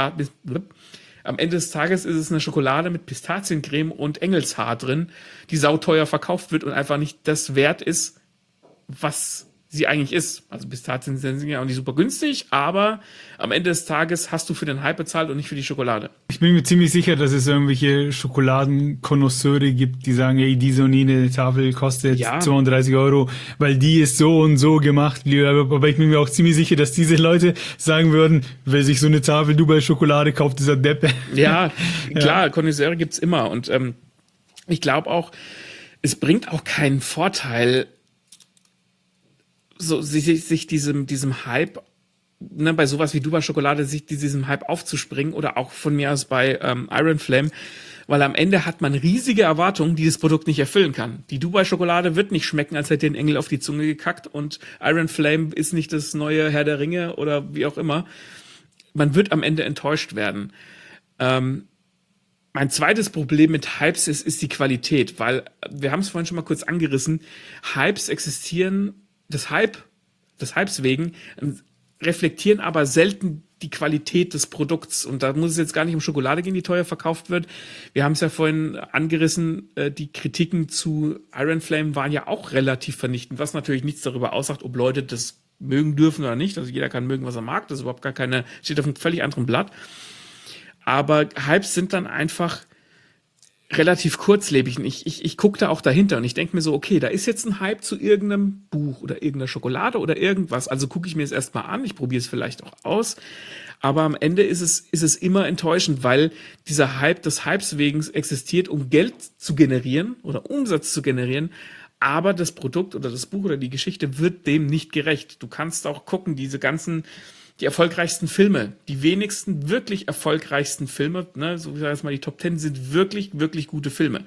mit Pistaziencreme und Engelshaar drin, die sauteuer verkauft wird und einfach nicht das wert ist, was sie eigentlich ist. Also Pistazien sind ja auch nicht super günstig, aber am Ende des Tages hast du für den Hype bezahlt und nicht für die Schokolade. Ich bin mir ziemlich sicher, dass es irgendwelche Schokoladenkonnoisseure gibt, die sagen, ey, diese und jene Tafel kostet 32 Euro, weil die ist so und so gemacht. Aber ich bin mir auch ziemlich sicher, dass diese Leute sagen würden, wer sich so eine Tafel Dubai-Schokolade kauft, ist ein Deppe. Ja, klar, Konnoisseure gibt's immer. Und ich glaube auch, es bringt auch keinen Vorteil, so sich diesem Hype, ne, bei sowas wie Dubai-Schokolade, sich diesem Hype aufzuspringen oder auch von mir aus bei Iron Flame, weil am Ende hat man riesige Erwartungen, die das Produkt nicht erfüllen kann. Die Dubai-Schokolade wird nicht schmecken, als hätte ein Engel auf die Zunge gekackt, und Iron Flame ist nicht das neue Herr der Ringe oder wie auch immer. Man wird am Ende enttäuscht werden. Mein zweites Problem mit Hypes ist die Qualität, weil wir haben es vorhin schon mal kurz angerissen. Hypes existieren des Hypes wegen, reflektieren aber selten die Qualität des Produkts. Und da muss es jetzt gar nicht um Schokolade gehen, die teuer verkauft wird. Wir haben es ja vorhin angerissen, die Kritiken zu Iron Flame waren ja auch relativ vernichtend, was natürlich nichts darüber aussagt, ob Leute das mögen dürfen oder nicht. Also jeder kann mögen, was er mag. Das ist überhaupt steht auf einem völlig anderen Blatt. Aber Hypes sind dann einfach relativ kurzlebig. Und ich gucke da auch dahinter und ich denke mir so, okay, da ist jetzt ein Hype zu irgendeinem Buch oder irgendeiner Schokolade oder irgendwas. Also gucke ich mir es erstmal an, ich probiere es vielleicht auch aus. Aber am Ende ist es immer enttäuschend, weil dieser Hype des Hypes wegen existiert, um Geld zu generieren oder Umsatz zu generieren. Aber das Produkt oder das Buch oder die Geschichte wird dem nicht gerecht. Du kannst auch gucken, die erfolgreichsten Filme, die wenigsten wirklich erfolgreichsten Filme, ne, so wie ich jetzt mal die Top 10 sind wirklich, wirklich gute Filme.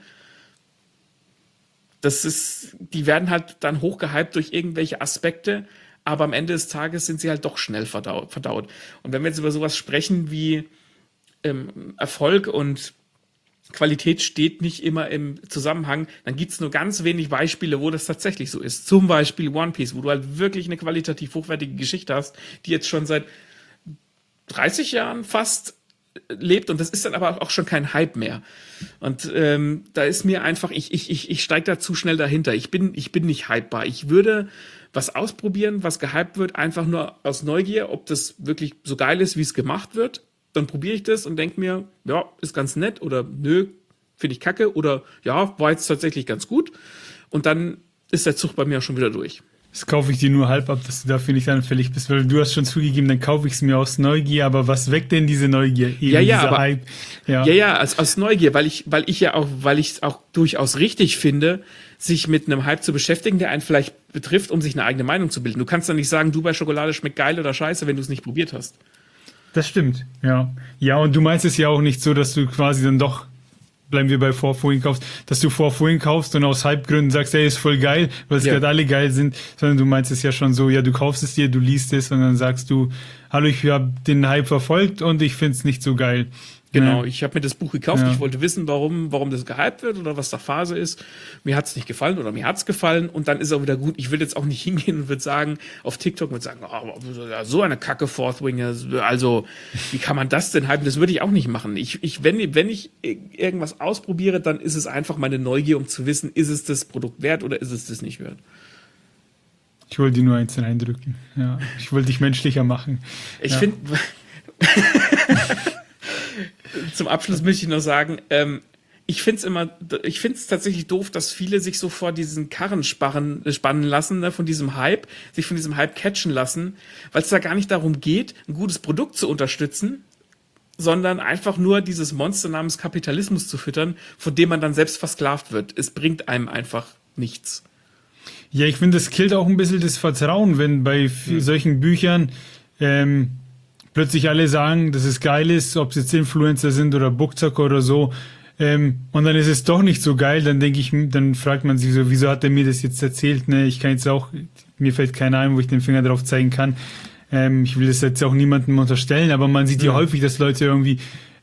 Die werden halt dann hochgehypt durch irgendwelche Aspekte, aber am Ende des Tages sind sie halt doch schnell verdaut. Und wenn wir jetzt über sowas sprechen wie Erfolg und Qualität steht nicht immer im Zusammenhang, dann gibt es nur ganz wenig Beispiele, wo das tatsächlich so ist. Zum Beispiel One Piece, wo du halt wirklich eine qualitativ hochwertige Geschichte hast, die jetzt schon seit 30 Jahren fast lebt, und das ist dann aber auch schon kein Hype mehr. Und da ist mir einfach, ich steige da zu schnell dahinter. Ich bin nicht hypebar. Ich würde was ausprobieren, was gehypt wird, einfach nur aus Neugier, ob das wirklich so geil ist, wie es gemacht wird. Dann probiere ich das und denke mir, ja, ist ganz nett, oder nö, finde ich kacke, oder ja, war jetzt tatsächlich ganz gut. Und dann ist der Zug bei mir auch schon wieder durch. Das kaufe ich dir nur halb ab, dass du dafür nicht anfällig bist, weil du hast schon zugegeben, dann kaufe ich es mir aus Neugier, aber was weckt denn diese Neugier? Eben aber Hype. Aus Neugier, weil ich es auch durchaus richtig finde, sich mit einem Hype zu beschäftigen, der einen vielleicht betrifft, um sich eine eigene Meinung zu bilden. Du kannst dann nicht sagen, Dubai-Schokolade schmeckt geil oder scheiße, wenn du es nicht probiert hast. Das stimmt, ja. Ja, und du meinst es ja auch nicht so, dass du quasi dann doch, bleiben wir bei Vorfuhren kaufst, dass du Vorfuhren kaufst und aus Hypegründen sagst, ey, ist voll geil, weil es gerade alle geil sind, sondern du meinst es ja schon so, ja, du kaufst es dir, du liest es und dann sagst du, hallo, ich habe den Hype verfolgt und ich finde es nicht so geil. Genau, ich habe mir das Buch gekauft, ich wollte wissen, warum das gehypt wird oder was da Phase ist. Mir hat es nicht gefallen oder mir hat es gefallen, und dann ist auch wieder gut. Ich will jetzt auch nicht hingehen und würde sagen, auf TikTok würde sagen, oh, so eine Kacke Fourth Wing, also wie kann man das denn hypen? Das würde ich auch nicht machen. Wenn ich irgendwas ausprobiere, dann ist es einfach meine Neugier, um zu wissen, ist es das Produkt wert oder ist es das nicht wert. Ich wollte dir nur eins eindrücken. Ja, ich wollte dich menschlicher machen. Ich finde... Zum Abschluss möchte ich noch sagen, ich finde es tatsächlich doof, dass viele sich so vor diesen Karren spannen lassen, ne, von diesem Hype catchen lassen, weil es da gar nicht darum geht, ein gutes Produkt zu unterstützen, sondern einfach nur dieses Monster namens Kapitalismus zu füttern, von dem man dann selbst versklavt wird. Es bringt einem einfach nichts. Ja, ich finde, das killt auch ein bisschen das Vertrauen, wenn bei solchen Büchern plötzlich alle sagen, dass es geil ist, ob es jetzt Influencer sind oder Bookzocker oder so, und dann ist es doch nicht so geil, dann fragt man sich so, wieso hat er mir das jetzt erzählt, ne? Ich kann jetzt auch mir fällt keiner ein, wo ich den Finger drauf zeigen kann. Ich will das jetzt auch niemandem unterstellen, aber man sieht ja häufig, dass Leute irgendwie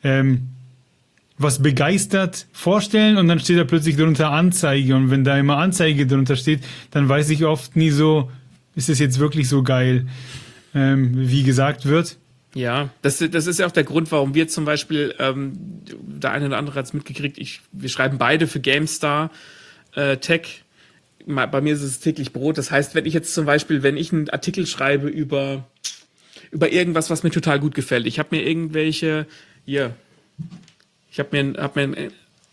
was begeistert vorstellen und dann steht da plötzlich drunter Anzeige. Und wenn da immer Anzeige drunter steht, dann weiß ich oft nie so, ist es jetzt wirklich so geil, wie gesagt wird. Ja, das ist ja auch der Grund, warum wir zum Beispiel, der eine oder andere hat es mitgekriegt, wir schreiben beide für GameStar Tech. Bei mir ist es täglich Brot. Das heißt, wenn ich jetzt zum Beispiel, wenn ich einen Artikel schreibe über irgendwas, was mir total gut gefällt, ich habe mir irgendwelche, ich habe mir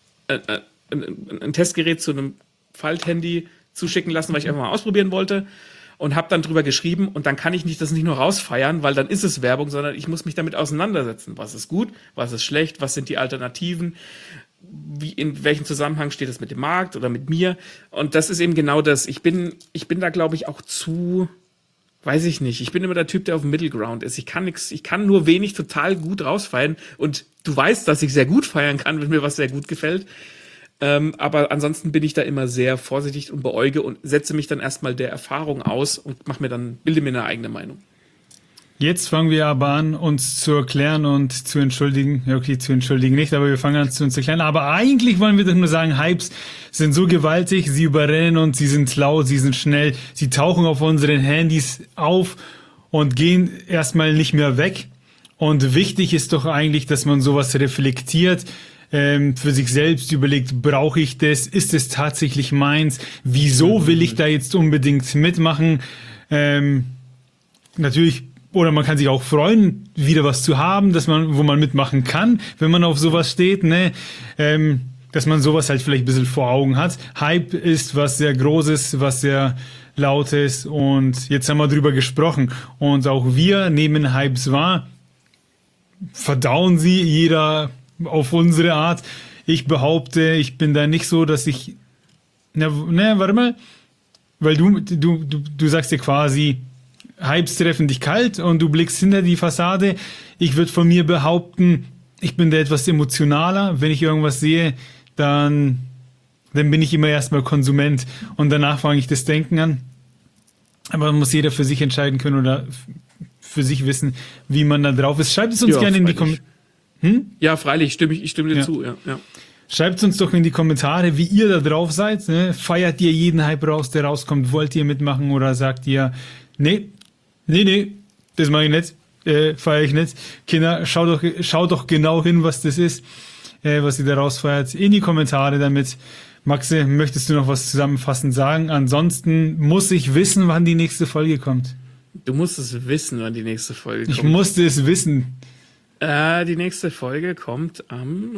ein Testgerät zu einem Falthandy zuschicken lassen, weil ich einfach mal ausprobieren wollte und habe dann drüber geschrieben und dann kann ich das nicht nur rausfeiern, weil dann ist es Werbung, sondern ich muss mich damit auseinandersetzen. Was ist gut, was ist schlecht, was sind die Alternativen, in welchem Zusammenhang steht das mit dem Markt oder mit mir? Und das ist eben genau das. Ich bin da, glaube ich, auch weiß ich nicht. Ich bin immer der Typ, der auf dem Middle Ground ist. Ich kann nur wenig total gut rausfeiern. Und du weißt, dass ich sehr gut feiern kann, wenn mir was sehr gut gefällt. Aber ansonsten bin ich da immer sehr vorsichtig und beäuge und setze mich dann erstmal der Erfahrung aus und bilde mir eine eigene Meinung. Jetzt fangen wir aber an, uns zu erklären und zu entschuldigen. Ja, okay, zu entschuldigen nicht, aber wir fangen an, zu uns zu erklären. Aber eigentlich wollen wir doch nur sagen, Hypes sind so gewaltig, sie überrennen uns, sie sind laut, sie sind schnell, sie tauchen auf unseren Handys auf und gehen erstmal nicht mehr weg. Und wichtig ist doch eigentlich, dass man sowas reflektiert, für sich selbst überlegt, brauche ich das? Ist es tatsächlich meins? Wieso will ich da jetzt unbedingt mitmachen? Natürlich. Oder man kann sich auch freuen, wieder was zu haben, wo man mitmachen kann, wenn man auf sowas steht, ne? Dass man sowas halt vielleicht ein bisschen vor Augen hat. Hype ist was sehr Großes, was sehr Lautes und jetzt haben wir drüber gesprochen. Und auch wir nehmen Hypes wahr, verdauen sie, jeder auf unsere Art. Ich behaupte, ich bin da nicht so, dass ich, warte mal, weil du sagst ja quasi, Hypes treffen dich kalt und du blickst hinter die Fassade. Ich würde von mir behaupten, ich bin da etwas emotionaler. Wenn ich irgendwas sehe, dann bin ich immer erstmal Konsument und danach fange ich das Denken an. Aber muss jeder für sich entscheiden können oder für sich wissen, wie man da drauf ist. Schreibt es uns gerne in die Kommentare. Ja, freilich, ich stimme dir zu. Ja. Schreibt uns doch in die Kommentare, wie ihr da drauf seid. Ne? Feiert ihr jeden Hype raus, der rauskommt? Wollt ihr mitmachen oder sagt ihr, nee, das mache ich nicht, feiere ich nicht. Kinder, schaut doch genau hin, was das ist, was ihr da rausfeiert. In die Kommentare damit. Maxe, möchtest du noch was zusammenfassend sagen? Ansonsten muss ich wissen, wann die nächste Folge kommt. Du musst es wissen, wann die nächste Folge kommt. Ich musste es wissen. Die nächste Folge kommt am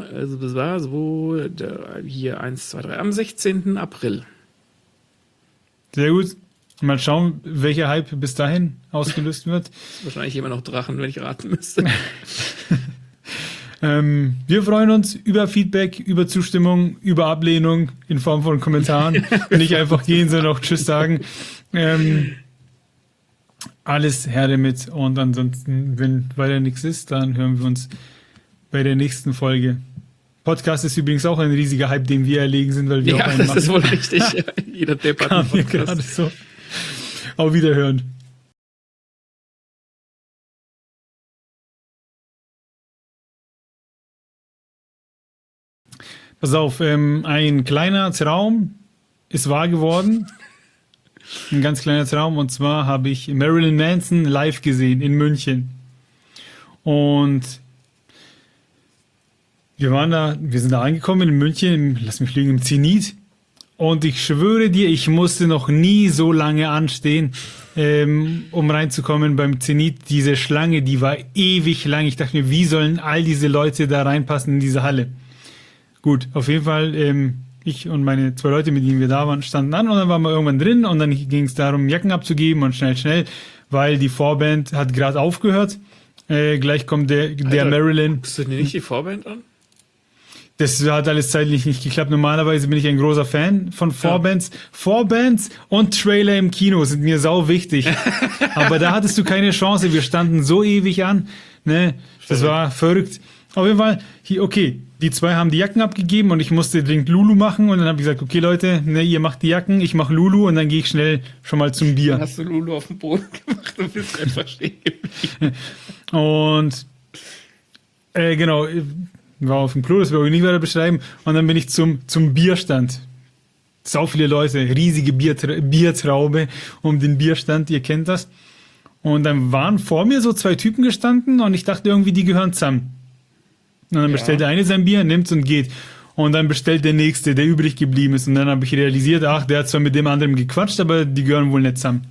16. April. Sehr gut. Mal schauen, welcher Hype bis dahin ausgelöst wird. Wahrscheinlich immer noch Drachen, wenn ich raten müsste. Wir freuen uns über Feedback, über Zustimmung, über Ablehnung in Form von Kommentaren. Nicht einfach gehen, sondern auch Tschüss sagen. Alles her damit. Und ansonsten, wenn weiter nichts ist, dann hören wir uns bei der nächsten Folge. Podcast ist übrigens auch ein riesiger Hype, den wir erlegen sind, weil wir auch einen machen. Ja, das ist wohl richtig. Jeder Depp hat einen Podcast. Gerade so. Auf Wiederhören. Pass auf, ein kleiner Traum ist wahr geworden. Ein ganz kleiner Traum. Und zwar habe ich Marilyn Manson live gesehen in München. Und wir sind da angekommen in München, lass mich lügen, im Zenit. Und ich schwöre dir, ich musste noch nie so lange anstehen, um reinzukommen beim Zenit. Diese Schlange, die war ewig lang. Ich dachte mir, wie sollen all diese Leute da reinpassen in diese Halle? Gut, auf jeden Fall, ich und meine 2 Leute, mit denen wir da waren, standen an und dann waren wir irgendwann drin und dann ging es darum, Jacken abzugeben und schnell, weil die Vorband hat gerade aufgehört. Gleich kommt der Marilyn. Guckst du dir nicht die Vorband an? Das hat alles zeitlich nicht geklappt. Normalerweise bin ich ein großer Fan von Vorbands. Ja. Vorbands und Trailer im Kino sind mir sau wichtig. Aber da hattest du keine Chance. Wir standen so ewig an. Ne? Das war verrückt. Auf jeden Fall, okay, die zwei haben die Jacken abgegeben und ich musste dringend Lulu machen und dann habe ich gesagt, okay Leute, ne, ihr macht die Jacken, ich mache Lulu und dann gehe ich schnell schon mal zum Bier. Dann hast du Lulu auf den Boden gemacht und bist einfach stehen geblieben. Und genau, war auf dem Klo, das will ich nicht weiter beschreiben. Und dann bin ich zum Bierstand. Sau viele Leute, riesige Biertraube um den Bierstand, ihr kennt das. Und dann waren vor mir so zwei Typen gestanden und ich dachte irgendwie, die gehören zusammen. Und dann bestellt der eine sein Bier, nimmt's und geht. Und dann bestellt der nächste, der übrig geblieben ist. Und dann habe ich realisiert, ach, der hat zwar mit dem anderen gequatscht, aber die gehören wohl nicht zusammen.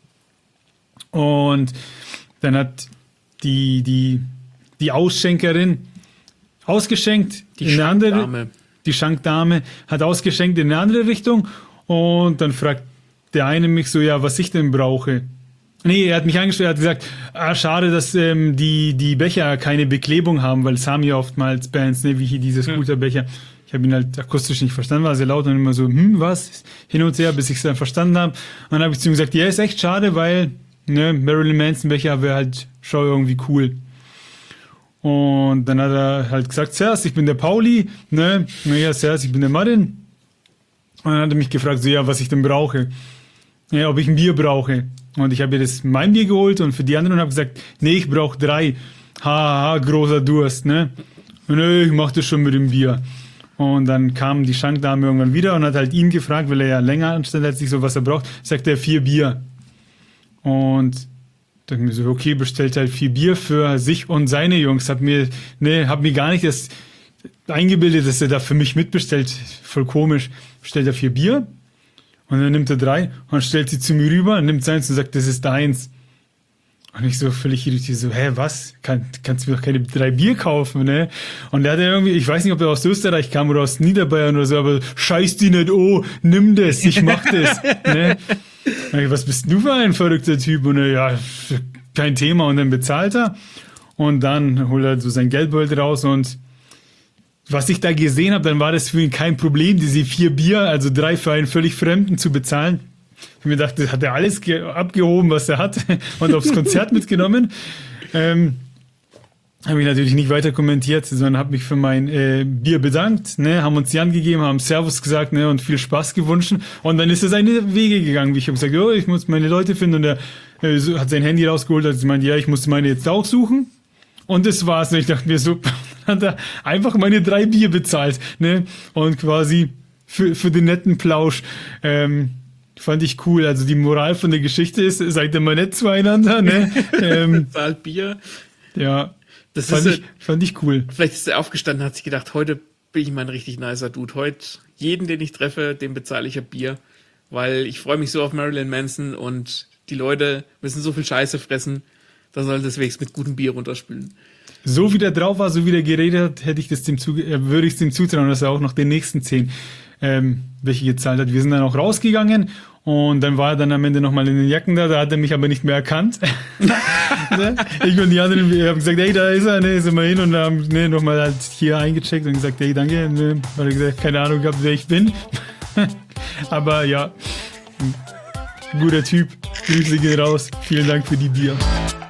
Und dann hat die Ausschenkerin ausgeschenkt in eine andere, die Schankdame hat ausgeschenkt in eine andere Richtung und dann fragt der eine mich so, ja, was ich denn brauche. Nee, er hat mich angestellt, er hat gesagt, schade, dass die Becher keine Beklebung haben, weil es haben ja oftmals Bands, ne, wie hier diese Scooterbecher. Ich habe ihn halt akustisch nicht verstanden, war sehr laut und immer so, was? Hin und her, bis ich es dann verstanden habe. Und dann habe ich zu ihm gesagt, ja, ist echt schade, weil ne, Marilyn Manson Becher wäre halt schon irgendwie cool. Und dann hat er halt gesagt, Servus, ich bin der Pauli, ne, ja, Servus, ich bin der Martin. Und dann hat er mich gefragt, so, ja, was ich denn brauche. Ja, ob ich ein Bier brauche. Und ich habe mir mein Bier geholt und für die anderen habe gesagt, nee, ich brauche 3. Haha, großer Durst, ne. Und nee, ich mach das schon mit dem Bier. Und dann kam die Schankdame irgendwann wieder und hat halt ihn gefragt, weil er ja länger anstand als ich, so was er braucht, sagt er 4 Bier. Und dachte mir so, okay, bestellt halt 4 Bier für sich und seine Jungs. Hab mir gar nicht das eingebildet, dass er da für mich mitbestellt. Voll komisch. Bestellt er 4 Bier und dann nimmt er 3 und stellt sie zu mir rüber, nimmt seins und sagt, das ist deins. Und ich so völlig irritiert, so, was? Kannst du mir doch keine 3 Bier kaufen, ne? Und der hat ja irgendwie, ich weiß nicht, ob er aus Österreich kam oder aus Niederbayern oder so, aber scheiß die nicht, nimm das, ich mach das, ne? Was bist du für ein verrückter Typ? Und ja, kein Thema. Und dann bezahlt er. Und dann holt er so sein Geldbeutel raus. Und was ich da gesehen habe, dann war das für ihn kein Problem, diese 4 Bier, also 3 für einen völlig Fremden zu bezahlen. Ich mir dachte, hat er alles abgehoben, was er hat und aufs Konzert mitgenommen. Habe ich natürlich nicht weiter kommentiert, sondern habe mich für mein Bier bedankt, ne, haben uns die Hand gegeben, haben Servus gesagt, ne, und viel Spaß gewünscht. Und dann ist er seine Wege gegangen. Wie ich habe gesagt, ich muss meine Leute finden. Und er hat sein Handy rausgeholt, hat gemeint, ja, ich muss meine jetzt auch suchen. Und das war's. Und ich dachte mir so, hat er einfach meine 3 Bier bezahlt, ne, und quasi für den netten Plausch. Fand ich cool. Also die Moral von der Geschichte ist, seid ihr mal nett zueinander, ne? Bezahlt Bier. Ja. Das fand ich cool. Vielleicht ist er aufgestanden, hat sich gedacht, heute bin ich mal ein richtig nicer Dude. Heute, jeden, den ich treffe, dem bezahle ich ein Bier. Weil ich freue mich so auf Marilyn Manson und die Leute müssen so viel Scheiße fressen, da soll das wenigstens mit gutem Bier runterspülen. So wie der drauf war, so wie der geredet hat, würde ich es dem zutrauen, dass er auch noch den nächsten 10 welche gezahlt hat. Wir sind dann auch rausgegangen und dann war er dann am Ende nochmal in den Jacken da hat er mich aber nicht mehr erkannt. Ich und die anderen, wir haben gesagt, da ist er, sind wir hin und haben nochmal halt hier eingecheckt und gesagt, danke, hat er gesagt, keine Ahnung gehabt, wer ich bin. Aber ja, guter Typ, Grüße gehen raus, vielen Dank für die Bier.